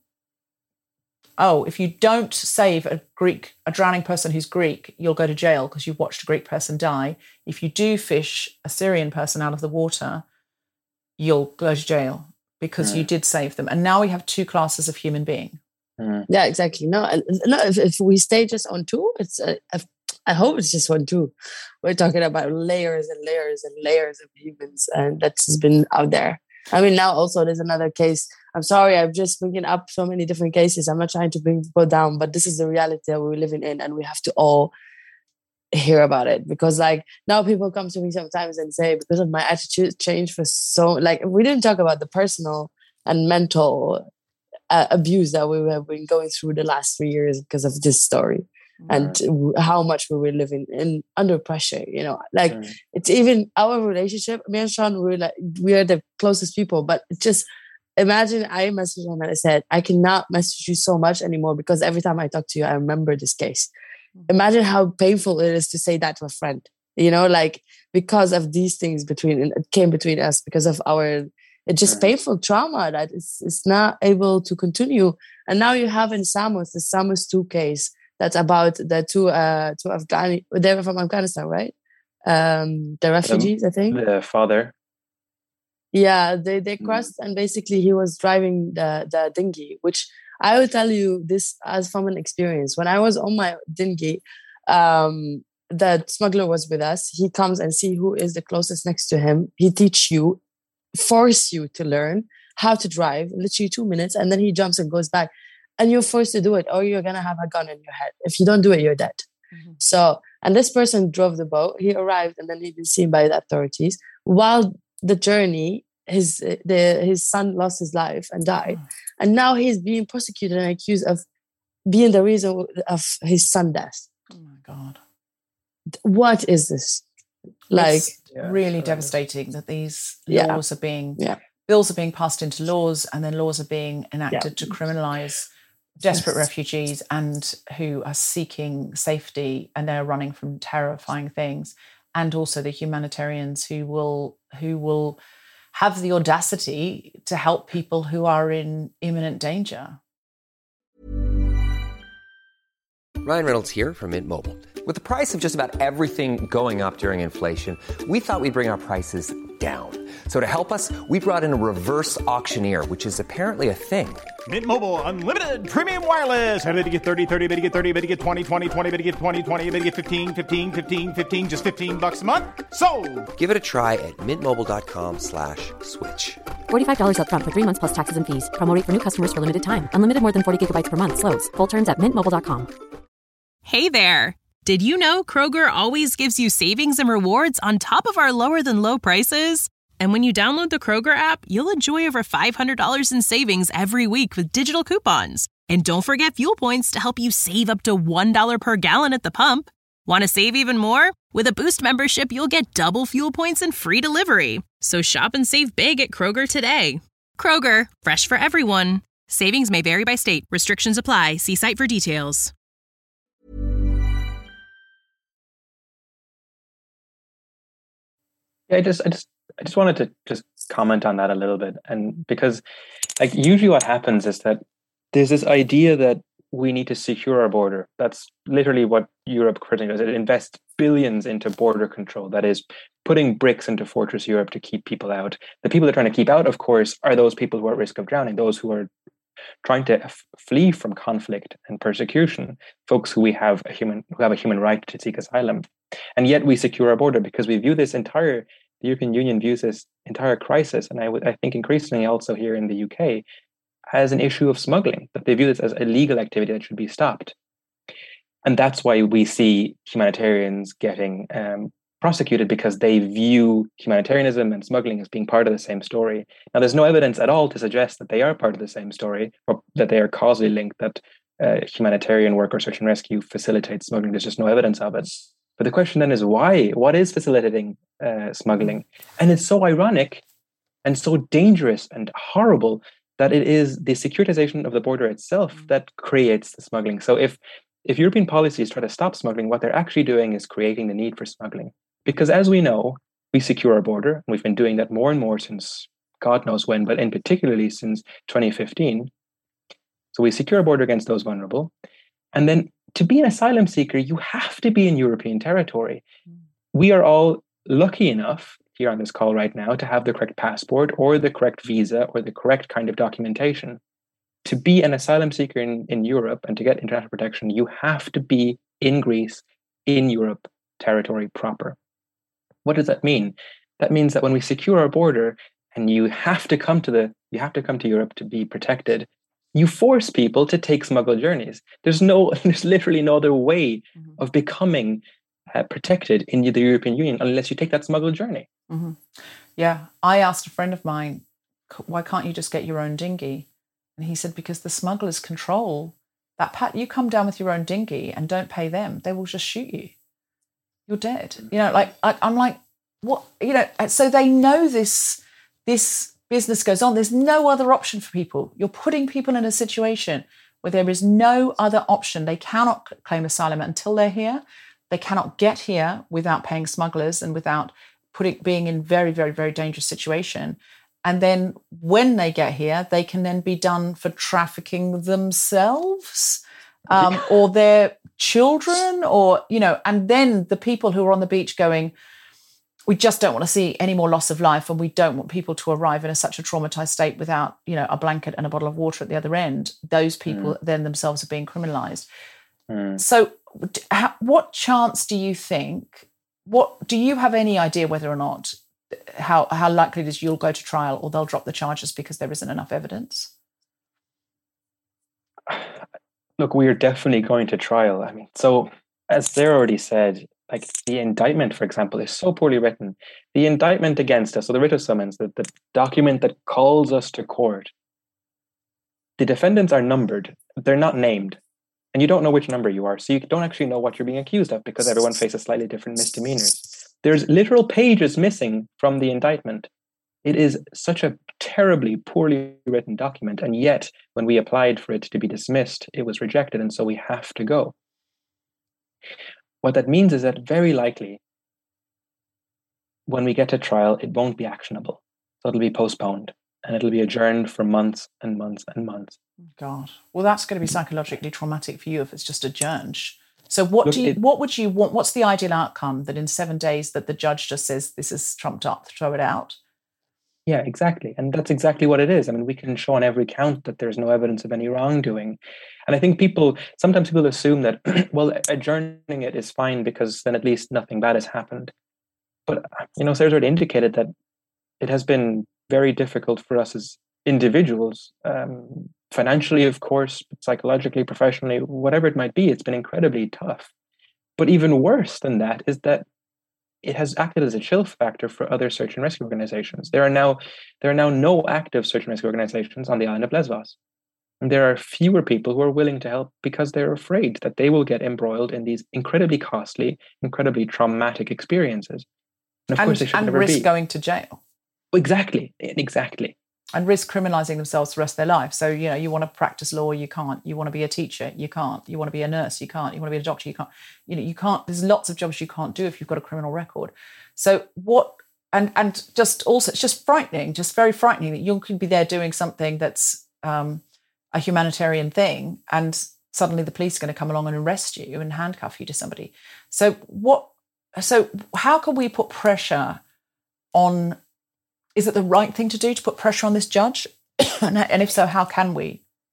oh, if you don't save a Greek, a drowning person who's Greek, you'll go to jail because you've watched a Greek person die. If you do fish a Syrian person out of the water, you'll go to jail because mm. you did save them. And now we have two classes of human being. Mm. Yeah, exactly. No, no. If, if we stay just on two, it's. Uh, I hope it's just one two. We're talking about layers and layers and layers of humans, and that's been out there. I mean, now also there's another case. I'm sorry, I'm just bringing up so many different cases. I'm not trying to bring people down, but this is the reality that we're living in, and we have to all hear about it. Because, like, now people come to me sometimes and say, because of my attitude change for so, like, we didn't talk about the personal and mental uh, abuse that we have been going through the last three years because of this story. And how much we were living in under pressure, you know, like mm. it's even our relationship. Me and Sean, we're like, we are the closest people, but it's just imagine I messaged him and I said, I cannot message you so much anymore because every time I talk to you, I remember this case. Mm. Imagine how painful it is to say that to a friend, you know, like because of these things between, it came between us because of our, it's just mm. painful trauma that it's, it's not able to continue. And now you have in Samos, the Samos two case, that's about the two uh two Afghani. They're from Afghanistan, right? Um, the refugees, um, I think. The father. Yeah, they they crossed, mm. and basically he was driving the the dinghy. Which I will tell you this as from an experience. When I was on my dinghy, um, the smuggler was with us. He comes and see who is the closest next to him. He teach you, force you to learn how to drive, literally two minutes, and then he jumps and goes back. And you're forced to do it, or you're going to have a gun in your head. If you don't do it, you're dead. Mm-hmm. So, and this person drove the boat. He arrived, and then he'd been seen by the authorities. While the journey, his the his son lost his life and died. Oh. And now he's being prosecuted and accused of being the reason of his son's death. Oh, my God. What is this? Like, it's really yeah, devastating that these yeah. laws are being... Yeah. Bills are being passed into laws, and then laws are being enacted yeah. to criminalise desperate yes. refugees and who are seeking safety, and they're running from terrifying things, and also the humanitarians who will who will have the audacity to help people who are in imminent danger. Ryan Reynolds here from Mint Mobile. With the price of just about everything going up during inflation, we thought we'd bring our prices down. So to help us, we brought in a reverse auctioneer, which is apparently a thing. Mint Mobile Unlimited Premium Wireless. How to get thirty, thirty, how to get thirty, how to get twenty, twenty, twenty, how to get twenty, twenty, how to get fifteen, fifteen, fifteen, fifteen, just fifteen bucks a month? Sold! Give it a try at mintmobile.com slash switch. forty-five dollars up front for three months plus taxes and fees. Promo rate for new customers for limited time. Unlimited more than forty gigabytes per month. Slows full terms at mint mobile dot com. Hey there. Did you know Kroger always gives you savings and rewards on top of our lower than low prices? And when you download the Kroger app, you'll enjoy over five hundred dollars in savings every week with digital coupons. And don't forget fuel points to help you save up to one dollar per gallon at the pump. Want to save even more? With a Boost membership, you'll get double fuel points and free delivery. So shop and save big at Kroger today. Kroger, fresh for everyone. Savings may vary by state. Restrictions apply. See site for details. Yeah, I just, I just, I just wanted to just comment on that a little bit, and because, like, usually what happens is that there's this idea that we need to secure our border. That's literally what Europe currently does. It invests billions into border control. That is putting bricks into Fortress Europe to keep people out. The people they're trying to keep out, of course, are those people who are at risk of drowning, those who are trying to f- flee from conflict and persecution, folks who we have a human who have a human right to seek asylum. And yet we secure our border because we view this entire, the European Union views this entire crisis, and I, w- I think increasingly also here in the U K, as an issue of smuggling, that they view this as illegal activity that should be stopped. And that's why we see humanitarians getting um, prosecuted, because they view humanitarianism and smuggling as being part of the same story. Now, there's no evidence at all to suggest that they are part of the same story, or that they are causally linked, that uh, humanitarian work or search and rescue facilitates smuggling. There's just no evidence of it. But the question then is why? What is facilitating uh, smuggling? And it's so ironic and so dangerous and horrible that it is the securitization of the border itself that creates the smuggling. So if if European policies try to stop smuggling, what they're actually doing is creating the need for smuggling. Because as we know, we secure our border, and we've been doing that more and more since God knows when, but in particularly since twenty fifteen. So we secure our border against those vulnerable. And then to be an asylum seeker, you have to be in European territory. We are all lucky enough here on this call right now to have the correct passport or the correct visa or the correct kind of documentation. To be an asylum seeker in, in Europe and to get international protection, you have to be in Greece, in Europe territory proper. What does that mean? That means that when we secure our border and you have to come to the you have to come to Europe to be protected, you force people to take smuggled journeys. There's no there's literally no other way mm-hmm. of becoming uh, protected in the European Union unless you take that smuggled journey. Mm-hmm. Yeah, I asked a friend of mine, why can't you just get your own dinghy? And he said, because the smugglers control that pat. You come down with your own dinghy and don't pay them, they will just shoot you. You're dead. You know, like I, I'm like, what? You know, so they know this this business goes on. There's no other option for people. You're putting people in a situation where there is no other option. They cannot claim asylum until they're here. They cannot get here without paying smugglers and without putting being in very, very, very dangerous situation. And then when they get here, they can then be done for trafficking themselves um, or their children, or, you know, and then the people who are on the beach going, we just don't want to see any more loss of life, and we don't want people to arrive in a, such a traumatized state without, you know, a blanket and a bottle of water at the other end. Those people mm. then themselves are being criminalized. Mm. So how, what chance do you think, what do you have any idea whether or not how how likely it is you'll go to trial or they'll drop the charges because there isn't enough evidence? Look, we are definitely going to trial. I mean, so as Sarah already said, like the indictment, for example, is so poorly written. The indictment against us, so the writ of summons, the, the document that calls us to court, the defendants are numbered. They're not named. And you don't know which number you are. So you don't actually know what you're being accused of because everyone faces slightly different misdemeanors. There's literal pages missing from the indictment. It is such a terribly poorly written document. And yet, when we applied for it to be dismissed, it was rejected. And so we have to go. What that means is that very likely, when we get to trial, it won't be actionable. So it'll be postponed. And it'll be adjourned for months and months and months. God. Well, that's going to be psychologically traumatic for you if it's just adjourned. So what Look, do you, it, what would you want? What's the ideal outcome, that in seven days that the judge just says this is trumped up, throw it out? Yeah, exactly. And that's exactly what it is. I mean, we can show on every count that there's no evidence of any wrongdoing. And I think people, sometimes people assume that, well, adjourning it is fine because then at least nothing bad has happened. But, you know, Sarah's already indicated that it has been very difficult for us as individuals, um, financially, of course, psychologically, professionally, whatever it might be. It's been incredibly tough. But even worse than that is that it has acted as a chill factor for other search and rescue organizations. There are now there are now no active search and rescue organizations on the island of Lesbos. And there are fewer people who are willing to help because they're afraid that they will get embroiled in these incredibly costly, incredibly traumatic experiences. And of and, course, they should and never risk be. going to jail. Exactly, exactly. And risk criminalizing themselves the rest of their life. So, you know, you want to practice law, you can't. You want to be a teacher, you can't. You want to be a nurse, you can't. You want to be a doctor, you can't. You know, you can't. There's lots of jobs you can't do if you've got a criminal record. So what, and and just also, it's just frightening, just very frightening that you could be there doing something that's um, a humanitarian thing, and suddenly the police are going to come along and arrest you and handcuff you to somebody. So what, so how can we put pressure on? Is it the right thing to do to put pressure on this judge? And if so, how can we?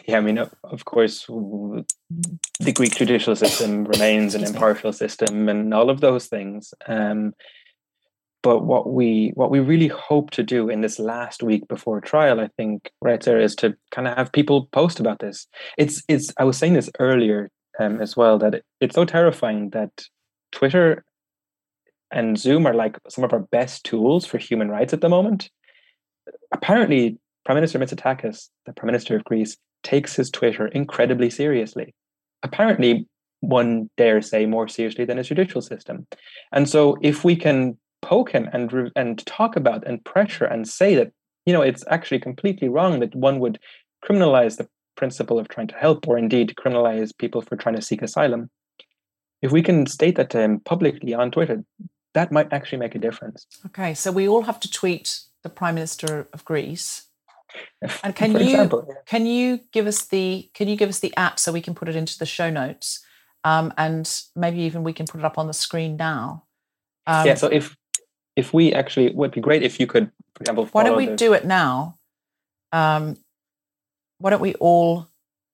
Yeah, I mean, of, of course, the Greek judicial system remains an impartial system, and all of those things. Um, but what we what we really hope to do in this last week before trial, I think, right, Sarah, is to kind of have people post about this. It's it's. I was saying this earlier um, as well, that it, it's so terrifying that Twitter and Zoom are like some of our best tools for human rights at the moment. Apparently, Prime Minister Mitsotakis, the Prime Minister of Greece, takes his Twitter incredibly seriously. Apparently, one dare say more seriously than his judicial system. And so if we can poke him and and talk about and pressure and say that, you know, it's actually completely wrong that one would criminalize the principle of trying to help, or indeed criminalize people for trying to seek asylum, if we can state that to him publicly on Twitter, that might actually make a difference. Okay, so we all have to tweet the Prime Minister of Greece. And can For you example, yeah. can you give us the can you give us the at so we can put it into the show notes, um, and maybe even we can put it up on the screen now. Um, yeah. So if if we actually, it would be great if you could, for example, why don't follow we the, do it now? Um, why don't we all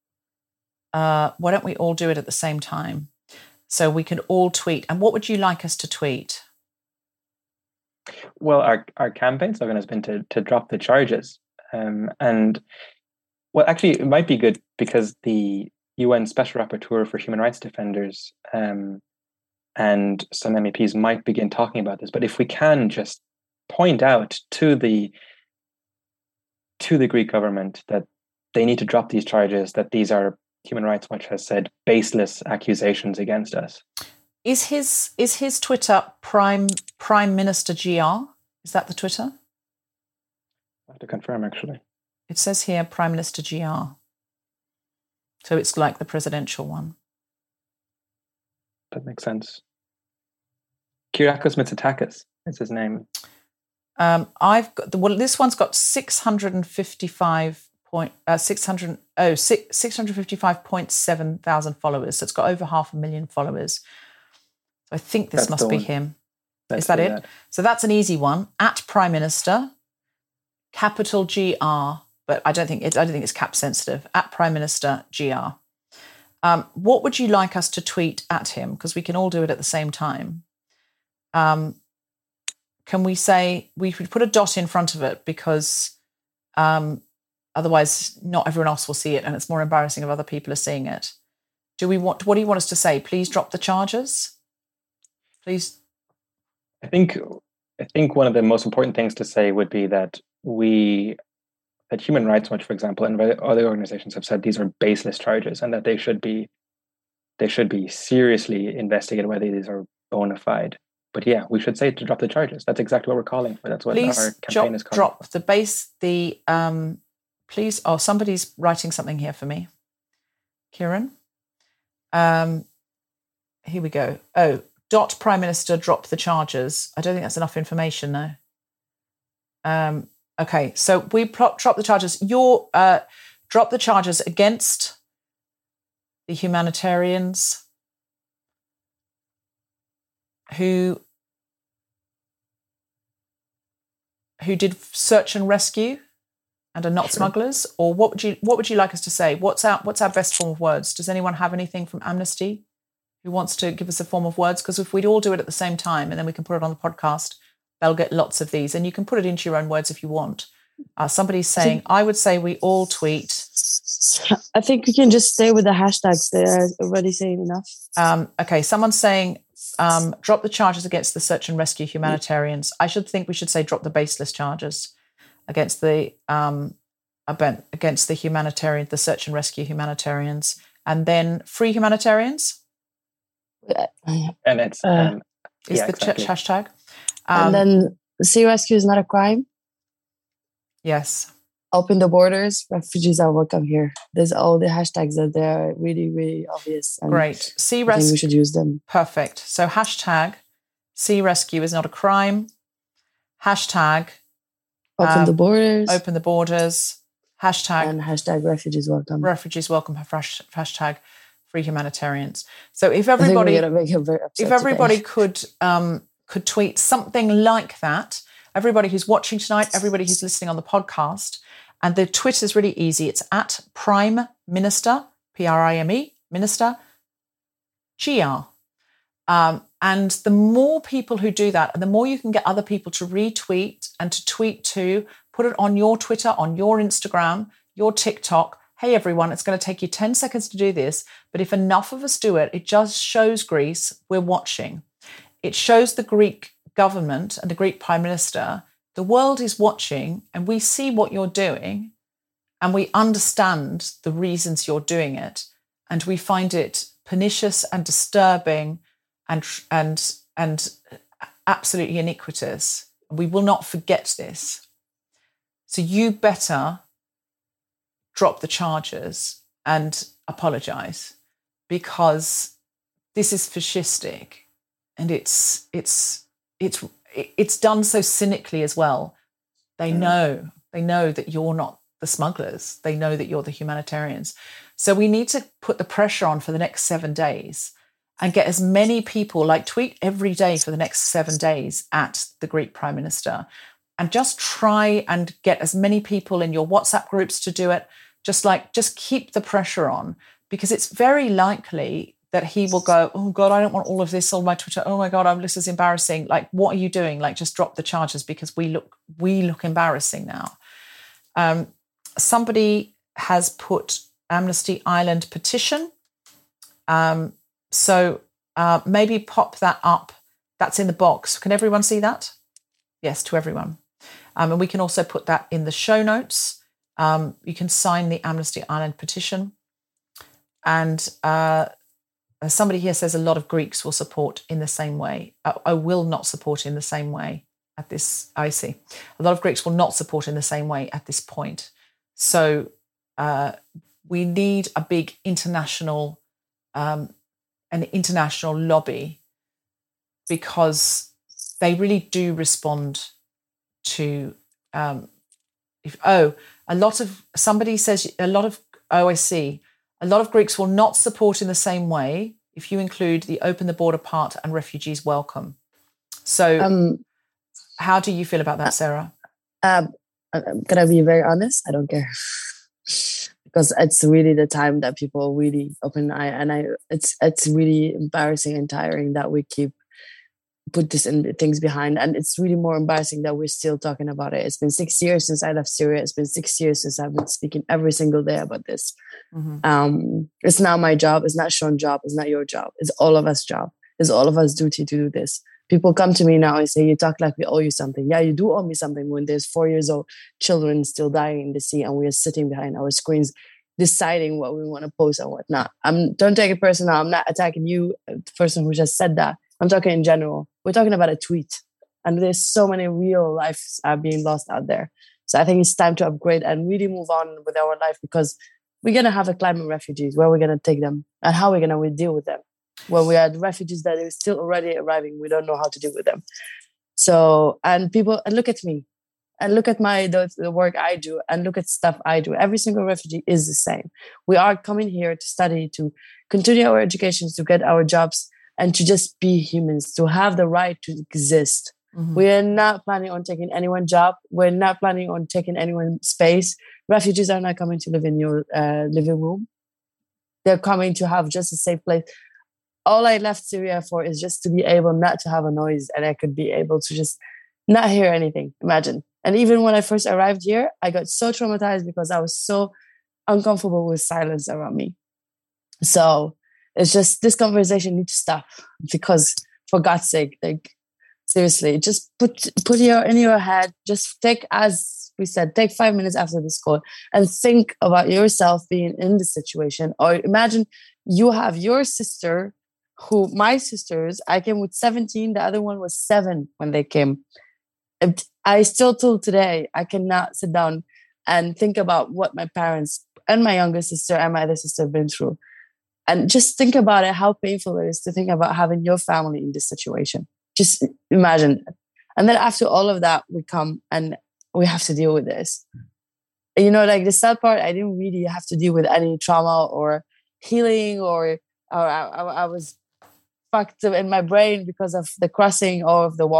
uh, why don't we all do it at the same time, so we can all tweet? And what would you like us to tweet? Well, our our campaign slogan has been to to drop the charges. Um, and well, actually, it might be good because the U N Special Rapporteur for Human Rights Defenders um, and some M E Ps might begin talking about this. But if we can just point out to the to the Greek government that they need to drop these charges, that these are, Human Rights Watch has said, baseless accusations against us. Is his is his Twitter Prime Prime Minister G R? Is that the Twitter? I have to confirm, actually. It says here Prime Minister G R. So it's like the presidential one. That makes sense. Kyriakos Mitsotakis is his name. Um, I've got the, well, this one's got six hundred fifty-five point uh, six hundred oh six six hundred fifty-five point seven thousand followers. So it's got over half a million followers. So I think this That's must be one. him. Let's is that do it? that. So that's an easy one. At Prime Minister, capital G R, but I don't think it, I don't think it's cap sensitive. At Prime Minister G R. Um, what would you like us to tweet at him? Because we can all do it at the same time. Um, can we say, we could put a dot in front of it because um, otherwise not everyone else will see it and it's more embarrassing if other people are seeing it. Do we want, what do you want us to say? Please drop the charges? Please. I think I think one of the most important things to say would be that we, that Human Rights Watch, for example, and other organizations have said these are baseless charges and that they should be they should be seriously investigated whether these are bona fide. But yeah, we should say to drop the charges. That's exactly what we're calling for. That's what please our campaign drop, is calling drop for. the base, the, um, please, oh, somebody's writing something here for me. Kieran. Um, here we go. Oh, dot Prime Minister drop the charges. I don't think that's enough information though. Um, okay, so we pro- drop the charges. Your uh, drop the charges against the humanitarians who who did search and rescue and are not Sure. smugglers. Or what would you what would you like us to say? What's our what's our best form of words? Does anyone have anything from Amnesty who wants to give us a form of words? Because if we'd all do it at the same time and then we can put it on the podcast, they'll get lots of these. And you can put it into your own words if you want. Uh, somebody's saying, I would say we all tweet. I think we can just stay with the hashtags. They're already saying enough. Um, okay, someone's saying, um, drop the charges against the search and rescue humanitarians. I should think we should say drop the baseless charges against the um, against the humanitarian, the search and rescue humanitarians, and then free humanitarians. And it's Uh, um, Is yeah, the exactly. ch- hashtag? Um, and then sea rescue is not a crime. yes. Open the borders. Refugees are welcome here. There's all the hashtags that they're really, really obvious. And Great. Sea I think we rescue. should use them. Perfect. So hashtag sea rescue is not a crime. Hashtag Open Um, the borders. open the borders. Hashtag and hashtag refugees welcome. refugees welcome. Hash- Hashtag free humanitarians. So if I think everybody, we're gonna make him very upset if everybody today. could um, could tweet something like that, everybody who's watching tonight, everybody who's listening on the podcast, And the Twitter is really easy. It's at Prime Minister, P R I M E, Minister, G R. Um, and the more people who do that, and the more you can get other people to retweet and to tweet to, put it on your Twitter, on your Instagram, your TikTok. Hey, everyone, it's going to take you ten seconds to do this. But if enough of us do it, it just shows Greece we're watching. It shows the Greek government and the Greek prime minister, the world is watching and we see what you're doing and we understand the reasons you're doing it. And we find it pernicious and disturbing and, and, and absolutely iniquitous. We will not forget this. So you better drop the charges and apologize, because this is fascistic and it's it's it's it's done so cynically as well. They know, they know that you're not the smugglers. They know that you're the humanitarians. So we need to put the pressure on for the next seven days and get as many people, like tweet every day for the next seven days at the Greek Prime Minister, and just try and get as many people in your WhatsApp groups to do it. Just like, just keep the pressure on, because it's very likely that he will go, oh God, I don't want all of this on my Twitter. Oh my God, I'm, this is embarrassing. Like, what are you doing? Like, just drop the charges because we look, we look embarrassing now. Um, somebody has put Amnesty Ireland petition. Um, so uh, maybe pop that up. That's in the box. Can everyone see that? Yes, to everyone. Um, and we can also put that in the show notes. Um, you can sign the Amnesty Ireland petition. And uh, somebody here says a lot of Greeks will support in the same way. I, I will not support in the same way at this. I see. A lot of Greeks will not support in the same way at this point. So uh, we need a big international, um, an international lobby, because they really do respond to, um, if, oh, a lot of, somebody says a lot of, oh, I see. A lot of Greeks will not support in the same way if you include the open the border part and refugees welcome. So um, how do you feel about that, Sarah? Um, can I be very honest? I don't care. Because it's really the time that people really open an eye. And I, it's it's really embarrassing and tiring that we keep put this in things behind. And it's really more embarrassing that we're still talking about it. It's been six years since I left Syria. It's been six years since I've been speaking every single day about this. Mm-hmm. Um, it's not my job. It's not Sean's job. It's not your job. It's all of us' job. It's all of us' duty to do this. People come to me now and say, you talk like we owe you something. Yeah, you do owe me something when there's four years old children still dying in the sea and we are sitting behind our screens deciding what we want to post and what not. I'm, don't take it personal. I'm not attacking you, the person who just said that. I'm talking in general. We're talking about a tweet. And there's so many real lives are being lost out there. So I think it's time to upgrade and really move on with our life, because we're going to have a climate refugees. Where we're going to take them and how we're going to deal with them. When we had refugees that are still already arriving, we don't know how to deal with them. So, and people, and look at me, and look at my the, the work I do, and look at stuff I do. Every single refugee is the same. We are coming here to study, to continue our educations, to get our jobs, and to just be humans, to have the right to exist. Mm-hmm. We are not planning on taking anyone's job. We're not planning on taking anyone's space. Refugees are not coming to live in your uh, living room. They're coming to have just a safe place. All I left Syria for is just to be able not to have a noise, and I could be able to just not hear anything. Imagine. And even when I first arrived here, I got so traumatized because I was so uncomfortable with silence around me. So it's just, this conversation needs to stop, because for God's sake, like, seriously, just put put your in your head, just take, as we said, take five minutes after this call and think about yourself being in this situation. Or imagine you have your sister, who my sisters, I came with seventeen, the other one was seven when they came. And I still till today, I cannot sit down and think about what my parents and my younger sister and my other sister have been through. And just think about it, how painful it is to think about having your family in this situation. Just imagine. And then after all of that, we come and we have to deal with this. You know, like the sad part, I didn't really have to deal with any trauma or healing, or, or I, I was fucked in my brain because of the crossing or of the war.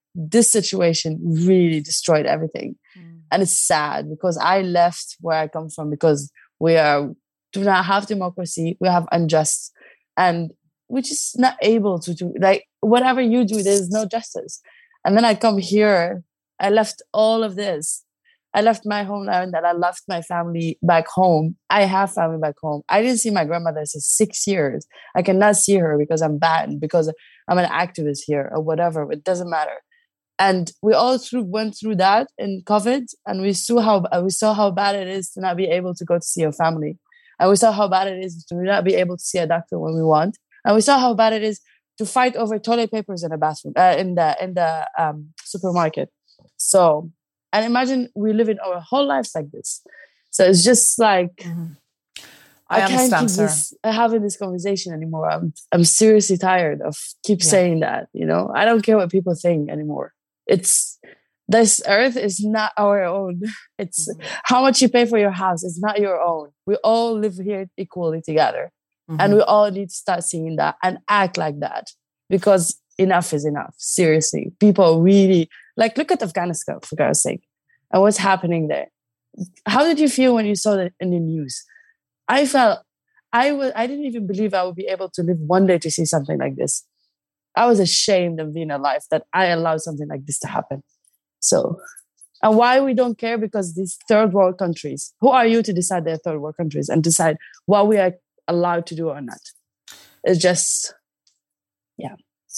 this situation really destroyed everything. Mm. And it's sad because I left where I come from because we are do not have democracy, we have unjust, and we're just not able to do, like, whatever you do, there's no justice. And then I come here, I left all of this. I left my homeland and I left my family back home. I have family back home. I didn't see my grandmother for six years. I cannot see her because I'm banned, because I'm an activist here or whatever. It doesn't matter. And we all through, went through that in COVID, and we saw how we saw how bad it is to not be able to go to see your family. And we saw how bad it is to not be able to see a doctor when we want. And we saw how bad it is to fight over toilet papers in a bathroom, uh, in the in the um, supermarket. So, and imagine we live in our whole lives like this. So it's just like, mm-hmm. I, I can't keep this, having this conversation anymore. I'm I'm seriously tired of keep yeah. saying that. You know, I don't care what people think anymore. It's this earth is not our own. It's mm-hmm. how much you pay for your house. It's not your own. We all live here equally together. Mm-hmm. And we all need to start seeing that and act like that, because enough is enough. Seriously, people really, like, look at Afghanistan, for God's sake, and what's happening there. How did you feel when you saw that in the news? I felt, I was, I didn't even believe I would be able to live one day to see something like this. I was ashamed of being alive that I allowed something like this to happen. So, and why we don't care? Because these third world countries, who are you to decide they're third world countries and decide what we are allowed to do or not? It's just, yeah.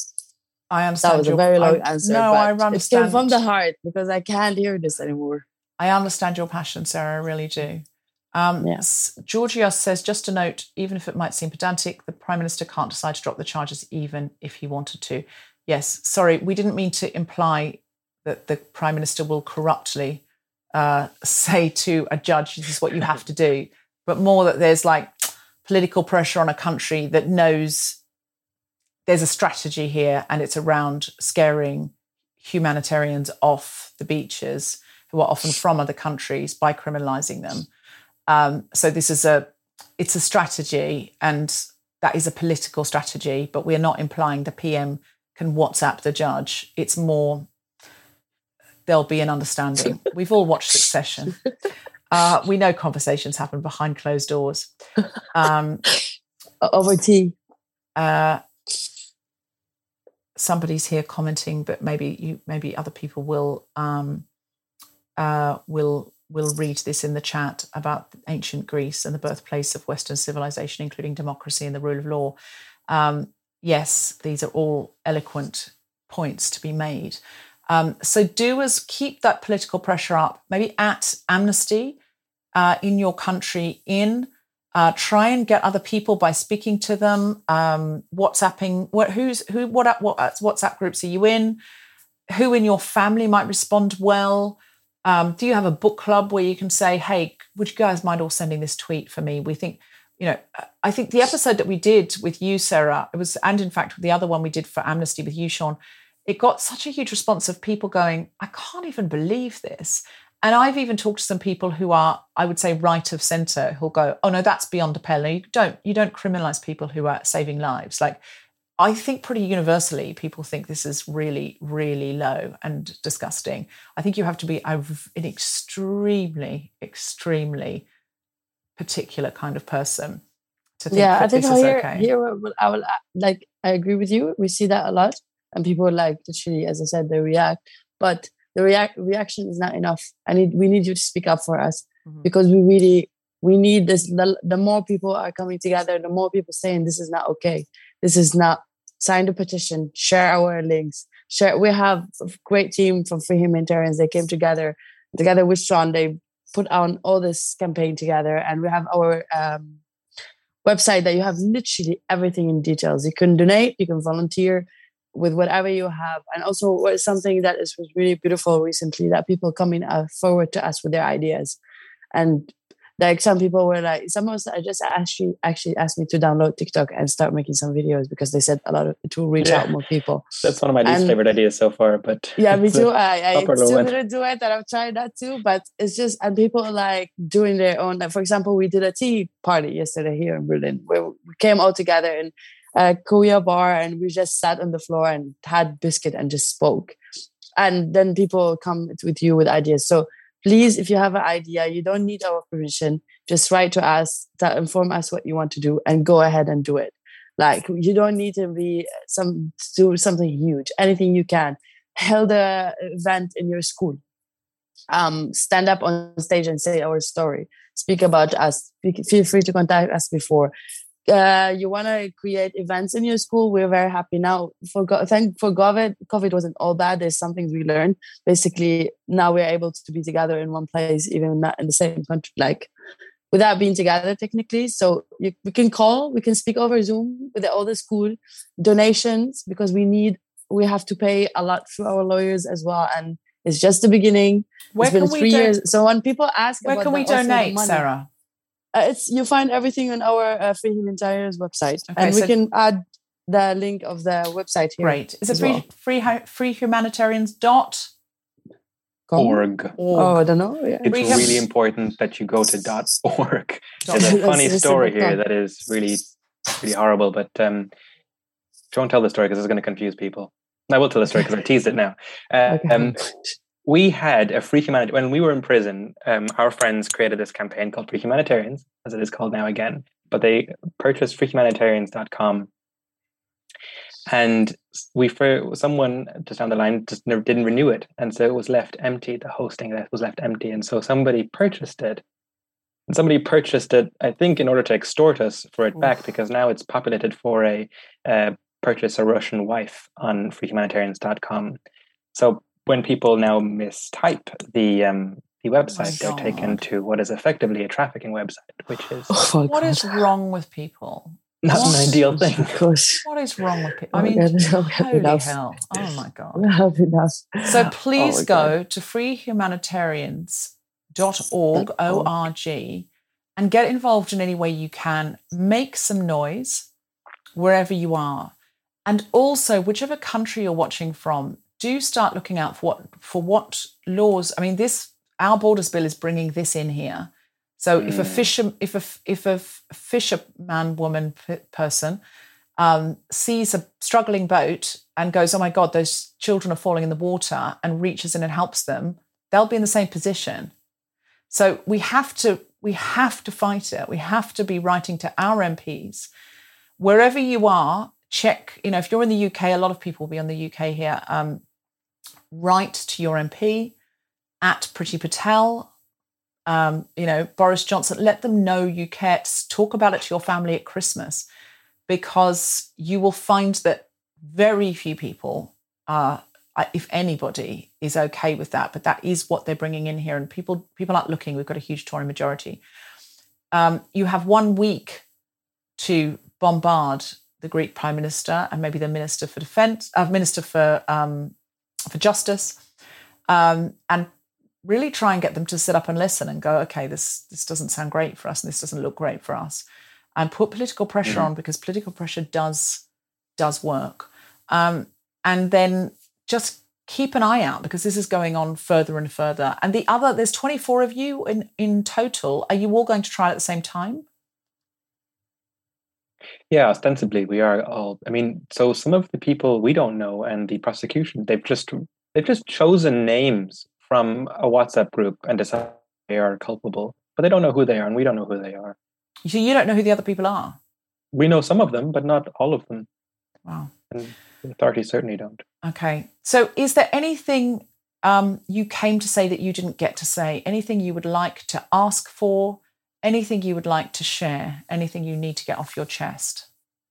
I understand. That was your, a very long I, answer. No, I understand. It came from the heart because I can't hear this anymore. I understand your passion, Sarah. I really do. Um, yes. Georgios says, just a note, even if it might seem pedantic, the Prime Minister can't decide to drop the charges even if he wanted to. Yes, sorry, we didn't mean to imply that the Prime Minister will corruptly uh, say to a judge, this is what you have to do, but more that there's like political pressure on a country that knows there's a strategy here, and it's around scaring humanitarians off the beaches who are often from other countries by criminalising them. Um, so this is a, it's a strategy, and that is a political strategy, but we're not implying the P M can WhatsApp the judge. It's more, there'll be an understanding. We've all watched Succession. Uh, we know conversations happen behind closed doors. Um, Over tea. Uh, somebody's here commenting, but maybe you, maybe other people will, um, uh, will, will read this in the chat about ancient Greece and the birthplace of Western civilization, including democracy and the rule of law. Um, yes, these are all eloquent points to be made. Um, so do us keep that political pressure up, maybe at Amnesty uh, in your country, in uh, try and get other people by speaking to them, um, WhatsApping. What who's who? What what WhatsApp groups are you in? Who in your family might respond well? Um, do you have a book club where you can say, hey, would you guys mind all sending this tweet for me? We think, you know, I think the episode that we did with you, Sarah, it was, and in fact, the other one we did for Amnesty with you, Sean, it got such a huge response of people going, I can't even believe this. And I've even talked to some people who are, I would say, right of centre, who'll go, oh no, that's beyond a pale. You don't, you don't criminalise people who are saving lives. Like, I think pretty universally, people think this is really, really low and disgusting. I think you have to be an extremely, extremely particular kind of person to think yeah, that I think this is here, okay. Here, I will, like, I agree with you. We see that a lot. And people, like, literally, as I said, they react. But the react reaction is not enough. I need, we need you to speak up for us, mm-hmm. because we really, we need this. The, the more people are coming together, the more people saying this is not okay. This is not. Sign the petition, share our links. Share. We have a great team from Free Humanitarians. They came together, together with Sean. They put on all this campaign together, and we have our um, website that you have literally everything in details. You can donate, you can volunteer with whatever you have, and also what is something that is was really beautiful recently, that people coming uh, forward to us with their ideas. And like, some people were like, some of us just actually actually asked me to download TikTok and start making some videos, because they said a lot of it will reach yeah. out more people. That's one of my least and, favorite ideas so far. But yeah, me too. I, I still didn't do it, and I've tried that too. But it's just, and people are like doing their own. Like, for example, we did a tea party yesterday here in Berlin, where we came all together in a Korea bar, and we just sat on the floor and had biscuit and just spoke. and then people come with you with ideas. So please, if you have an idea, you don't need our permission. Just write to us, to inform us what you want to do, and go ahead and do it. Like, you don't need to be some do something huge. Anything you can. Held a event in your school. Um, stand up on stage and say our story. Speak about us. Feel free to contact us before. Uh, you want to create events in your school? We're very happy now. For go- thank for COVID, COVID wasn't all bad. There's some things we learned. Basically, now we're able to be together in one place, even not in the same country, like without being together technically. So you, we can call, we can speak over Zoom with all the school donations, because we need, we have to pay a lot through our lawyers as well, and it's just the beginning. Where it's been can we three do- years. So when people ask, Where about can we the, also the donate, money, Sarah? Uh, it's you find everything on our uh, Free Humanitarians website, Okay, and we so- can add the link of the website here. Great. Is it as free, well. free, free humanitarians dot Org. Oh, I don't know. Yeah. It's We have- really important that you go to .org. Dot There's a org. funny That's- story that's here dot that is really, really horrible, but um, don't tell the story because it's going to confuse people. I will tell the story because I teased it now. Uh, Okay. um, we had a free humanitarian, when we were in prison, um, our friends created this campaign called Free Humanitarians, as it is called now again, but they purchased free humanitarians dot com. And we, for someone just down the line, just never didn't renew it. And so it was left empty. The hosting was left empty. And so somebody purchased it. And somebody purchased it, I think, in order to extort us for it back, because now it's populated for a uh, purchase a Russian wife on free humanitarians dot com. So when people now mistype the um, the website, Oh they're God. taken to what is effectively a trafficking website, which is Oh my What God. is wrong with people? not What? an ideal thing. Of course. What is wrong with people? Oh I my mean, God, we have holy enough. hell. Oh my God. We have enough. So Oh please my go God. to free humanitarians dot org, Dot O org. R G, and get involved in any way you can. Make some noise wherever you are. And also, whichever country you're watching from, do start looking out for what, for what laws. I mean, this, our Borders Bill is bringing this in here. So if a fisher, if a if a fisherman woman p- person um, sees a struggling boat and goes, "Oh my God, those children are falling in the water," and reaches in and helps them, they'll be in the same position. So we have to we have to fight it. We have to be writing to our M Ps wherever you are. Check, you know, if you're in the U K, a lot of people will be on the U K here. Um, write to your M P at Priti Patel. Um, you know, Boris Johnson, let them know you care. Talk about it to your family at Christmas, because you will find that very few people, uh, if anybody, is okay with that. But that is what they're bringing in here. And people people aren't looking. We've got a huge Tory majority. Um, you have one week to bombard the Greek Prime Minister and maybe the Minister for Defence, uh, Minister for um, for Justice, um, and really try and get them to sit up and listen and go, okay, this this doesn't sound great for us and this doesn't look great for us, and put political pressure Mhm. on, because political pressure does does work. Um, and then just keep an eye out, because this is going on further and further. And the other, there's twenty-four of you in, in total. Are you all going to try at the same time? Yeah, ostensibly we are all. I mean, so some of the people we don't know, and the prosecution, they've just they've just chosen names from a WhatsApp group and decided they are culpable, but they don't know who they are, and we don't know who they are. So you don't know who the other people are? We know some of them, but not all of them, Wow. and the authorities certainly don't. Okay. So is there anything um, you came to say that you didn't get to say? Anything you would like to ask for? Anything you would like to share? Anything you need to get off your chest?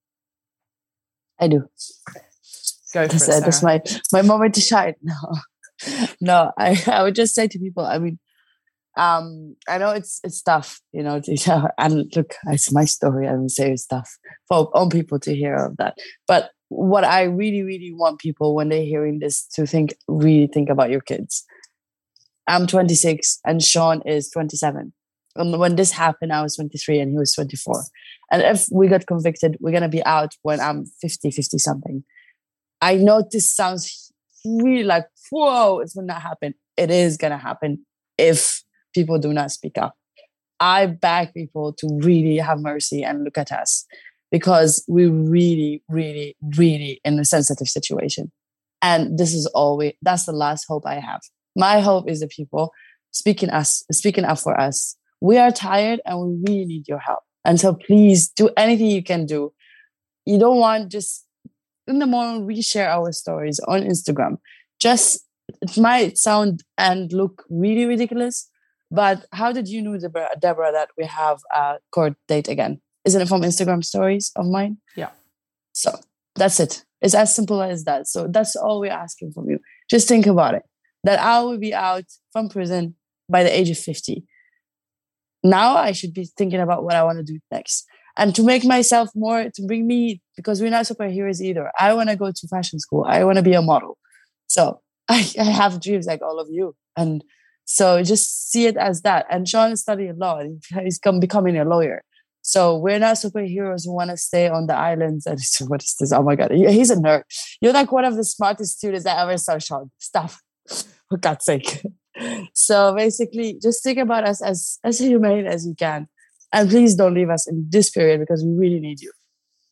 I do. Go for That's, it, uh, that's Sarah. my, my moment to shine. No, no. I, I would just say to people, I mean, um, I know it's it's tough, you know, to, and look, it's my story. I would say it's tough for on people to hear of that. But what I really, really want people when they're hearing this to think, really think about your kids. I'm twenty-six and Sean is twenty-seven. And when this happened, I was twenty-three and he was twenty-four. And if we got convicted, we're going to be out when I'm fifty, fifty something. I know this sounds really like, whoa, it's going to happen. It is going to happen if people do not speak up. I beg people to really have mercy and look at us, because we're really, really, really in a sensitive situation. And this is always, that's the last hope I have. My hope is the people speaking us, speaking up for us. We are tired and we really need your help. And so please do anything you can do. You don't want just in the morning, we share our stories on Instagram. Just, it might sound and look really ridiculous, but how did you know, Deborah, Deborah, that we have a court date again? Isn't it from Instagram stories of mine? Yeah. So that's it. It's as simple as that. So that's all we're asking from you. Just think about it. That I will be out from prison by the age of fifty. Now I should be thinking about what I want to do next. And to make myself more, to bring me, because we're not superheroes either. I want to go to fashion school. I want to be a model. So I, I have dreams like all of you. And so just see it as that. And Sean is studying law. And he's come, becoming a lawyer. So we're not superheroes who want to stay on the islands. And what is this? Oh my God. He's a nerd. You're like one of the smartest students I ever saw, Sean. Stop. For God's sake. So basically, just think about us as, as humane as you can. And please don't leave us in this period because we really need you.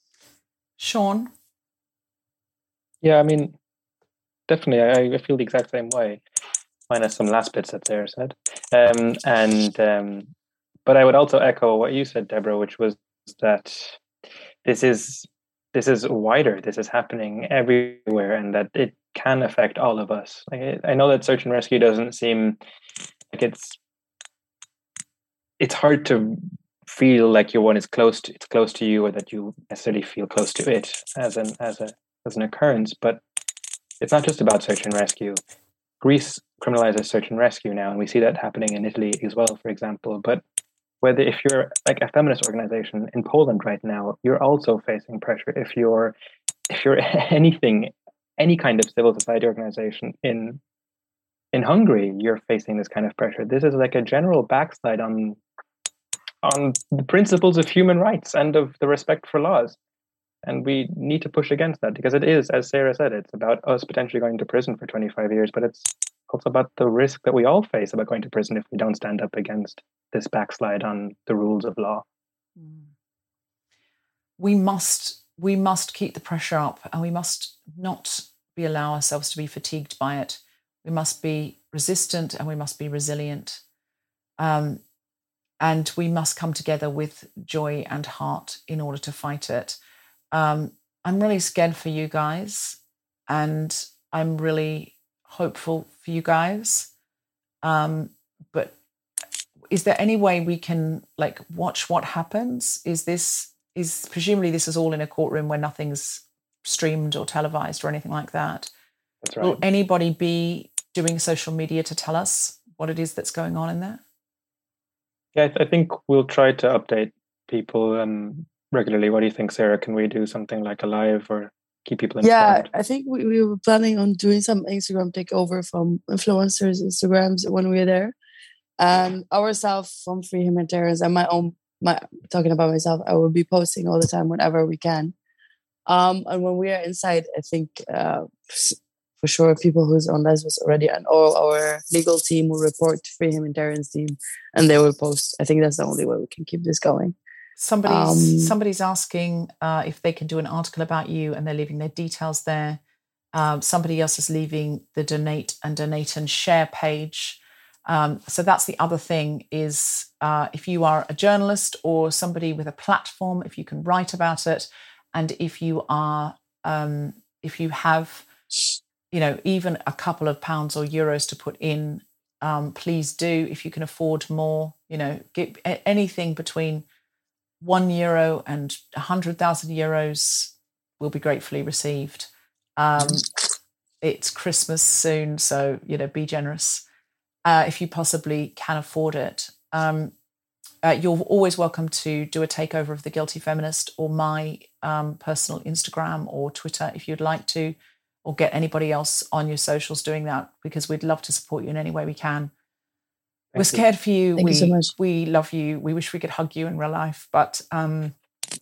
Sean? Yeah, I mean, definitely. I, I feel the exact same way, minus some last bits that Sarah said. Um, and um, but I would also echo what you said, Deborah, which was that this is this is wider. This is happening everywhere, and that it can affect all of us. Like, I know that search and rescue doesn't seem like it's it's hard to feel like your one is close to it's close to you, or that you necessarily feel close to it as an as a as an occurrence. But it's not just about search and rescue. Greece criminalizes search and rescue now, and we see that happening in Italy as well, for example. But whether if you're like a feminist organization in Poland right now, you're also facing pressure. If you're if you're anything, any kind of civil society organization in in Hungary, you're facing this kind of pressure. This is like a general backslide on on the principles of human rights and of the respect for laws. And we need to push against that, because it is, as Sarah said, it's about us potentially going to prison for twenty-five years, but it's also about the risk that we all face about going to prison if we don't stand up against this backslide on the rules of law. We must we must keep the pressure up, and we must not be allow ourselves to be fatigued by it. We must be resistant and we must be resilient. Um, and we must come together with joy and heart in order to fight it. Um, I'm really scared for you guys, and I'm really hopeful for you guys. Um, but is there any way we can like watch what happens? Is this is presumably this is all in a courtroom where nothing's streamed or televised or anything like that? That's right. Will anybody be doing social media to tell us what it is that's going on in there? Yeah, I, th- I think we'll try to update people um, regularly. What do you think, Sarah? Can we do something like a live or keep people informed? Yeah, I think we, we were planning on doing some Instagram takeover from influencers' Instagrams when we were there. And ourselves from Free Humanitarians and my own, my talking about myself, I will be posting all the time whenever we can. Um, and when we are inside, I think uh, for sure people who's on Lesbos already and all our legal team will report to Free Humanitarians team and they will post. I think that's the only way we can keep this going. Somebody's Um, somebody's asking uh, if they can do an article about you, and they're leaving their details there. Um, somebody else is leaving the donate and donate and share page. Um, so that's the other thing is uh, if you are a journalist or somebody with a platform, if you can write about it, and if you are, um, if you have, you know, even a couple of pounds or euros to put in, um, please do. If you can afford more, you know, get anything between one euro and a hundred thousand euros will be gratefully received. Um, it's Christmas soon, so you know, be generous uh, if you possibly can afford it. Um, uh, you're always welcome to do a takeover of The Guilty Feminist or my um, personal Instagram or Twitter if you'd like to, or get anybody else on your socials doing that, because we'd love to support you in any way we can. We're scared for you. Thank we you so much. we love you. We wish we could hug you in real life, but um,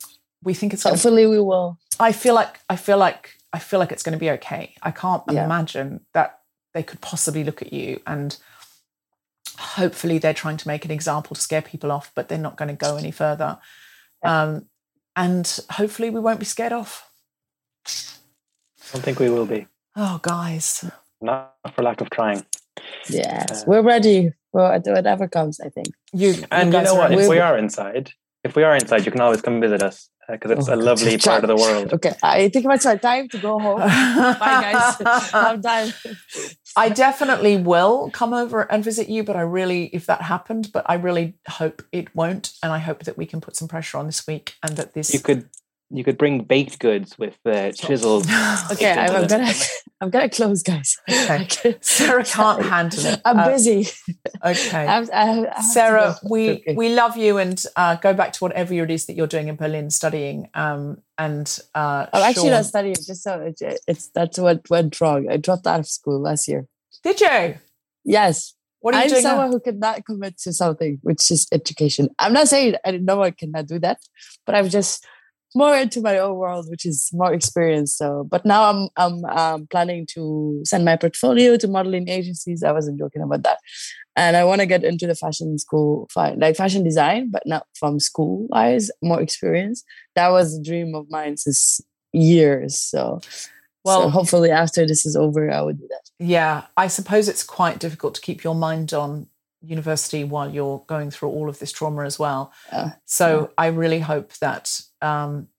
we think it's. Gonna, Hopefully, we will. I feel like I feel like I feel like it's going to be okay. I can't Yeah. imagine that they could possibly look at you, and hopefully they're trying to make an example to scare people off, but they're not going to go any further. Um, and hopefully we won't be scared off. I don't think we will be. Oh, guys. Not for lack of trying. Yes, uh, we're ready for whatever comes, I think. You, and you, you know what? If we are inside, if we are inside, you can always come visit us because uh, it's oh, a lovely part of the world. Okay, I think it's my time to go home. Bye, guys. I'm done. I definitely will come over and visit you, but I really, if that happened, but I really hope it won't. And I hope that we can put some pressure on this week and that this... You could... You could bring baked goods with uh, chisels. Okay, I'm, I'm gonna, I'm gonna close, guys. Okay, Sarah can't handle it. I'm uh, busy. Okay, I have, I have, I have Sarah, we okay. we love you, and uh, go back to whatever it is that you're doing in Berlin, studying. Um, and uh, I'm actually Sean. not studying. Just so it, it's that's what went wrong. I dropped out of school last year. Did you? Yes. What are you I'm doing someone now? who cannot commit to something, which is education. I'm not saying I, no one cannot do that, but I'm just more into my own world, which is more experience. So, but now I'm I'm um, planning to send my portfolio to modeling agencies. I wasn't joking about that, and I want to get into the fashion school, like fashion design, but not from school wise. More experience. That was a dream of mine since years. So, well, so hopefully after this is over, I would do that. Yeah, I suppose it's quite difficult to keep your mind on university while you're going through all of this trauma as well. Uh, so yeah. I really hope that um,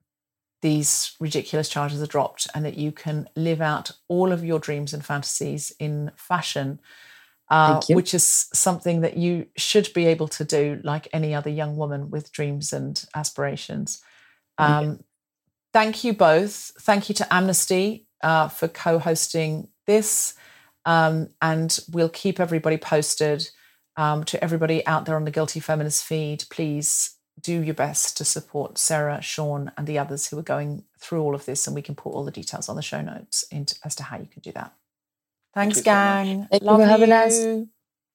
these ridiculous charges are dropped and that you can live out all of your dreams and fantasies in fashion, uh, which is something that you should be able to do like any other young woman with dreams and aspirations. Um, thank, thank you both. Thank you to Amnesty uh, for co-hosting this. Um, and we'll keep everybody posted. Um, to everybody out there on the Guilty Feminist feed, please do your best to support Sarah, Sean, and the others who are going through all of this, and we can put all the details on the show notes into, as to how you can do that. Thanks, Thank gang. So Thank Love you for having you. us.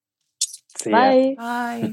See Bye. Ya. Bye.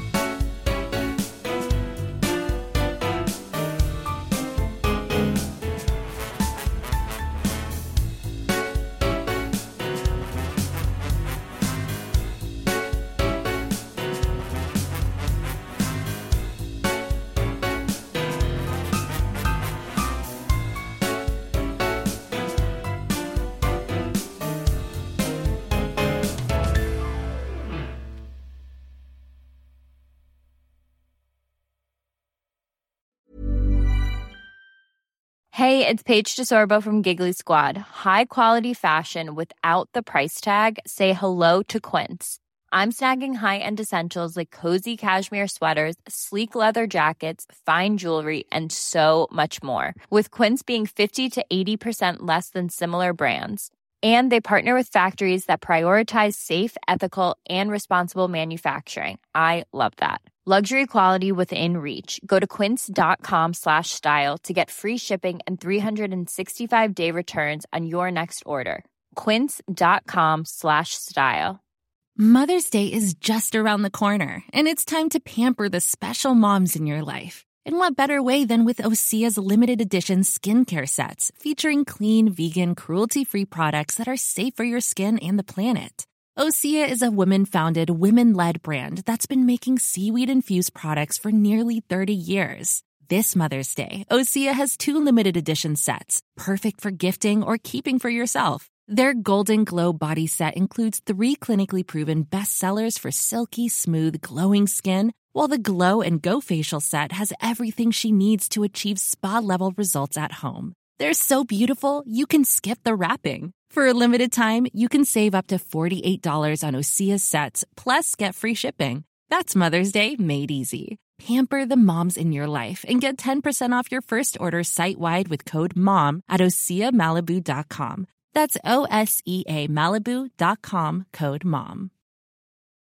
Hey, it's Paige DeSorbo from Giggly Squad. High quality fashion without the price tag. Say hello to Quince. I'm snagging high-end essentials like cozy cashmere sweaters, sleek leather jackets, fine jewelry, and so much more. With Quince being fifty to eighty percent less than similar brands. And they partner with factories that prioritize safe, ethical, and responsible manufacturing. I love that. Luxury quality within reach. Go to quince.com slash style to get free shipping and three sixty-five day returns on your next order. Quince.com slash style. Mother's Day is just around the corner, and it's time to pamper the special moms in your life. And what better way than with Osea's limited edition skincare sets featuring clean, vegan, cruelty-free products that are safe for your skin and the planet. Osea is a women-founded, women-led brand that's been making seaweed-infused products for nearly thirty years. This Mother's Day, Osea has two limited edition sets, perfect for gifting or keeping for yourself. Their Golden Glow body set includes three clinically proven bestsellers for silky, smooth, glowing skin, while the Glow and Go facial set has everything she needs to achieve spa-level results at home. They're so beautiful, you can skip the wrapping. For a limited time, you can save up to forty-eight dollars on Osea sets, plus get free shipping. That's Mother's Day made easy. Pamper the moms in your life and get ten percent off your first order site-wide with code MOM at osea malibu dot com. That's O S E A Malibu dot com, code MOM.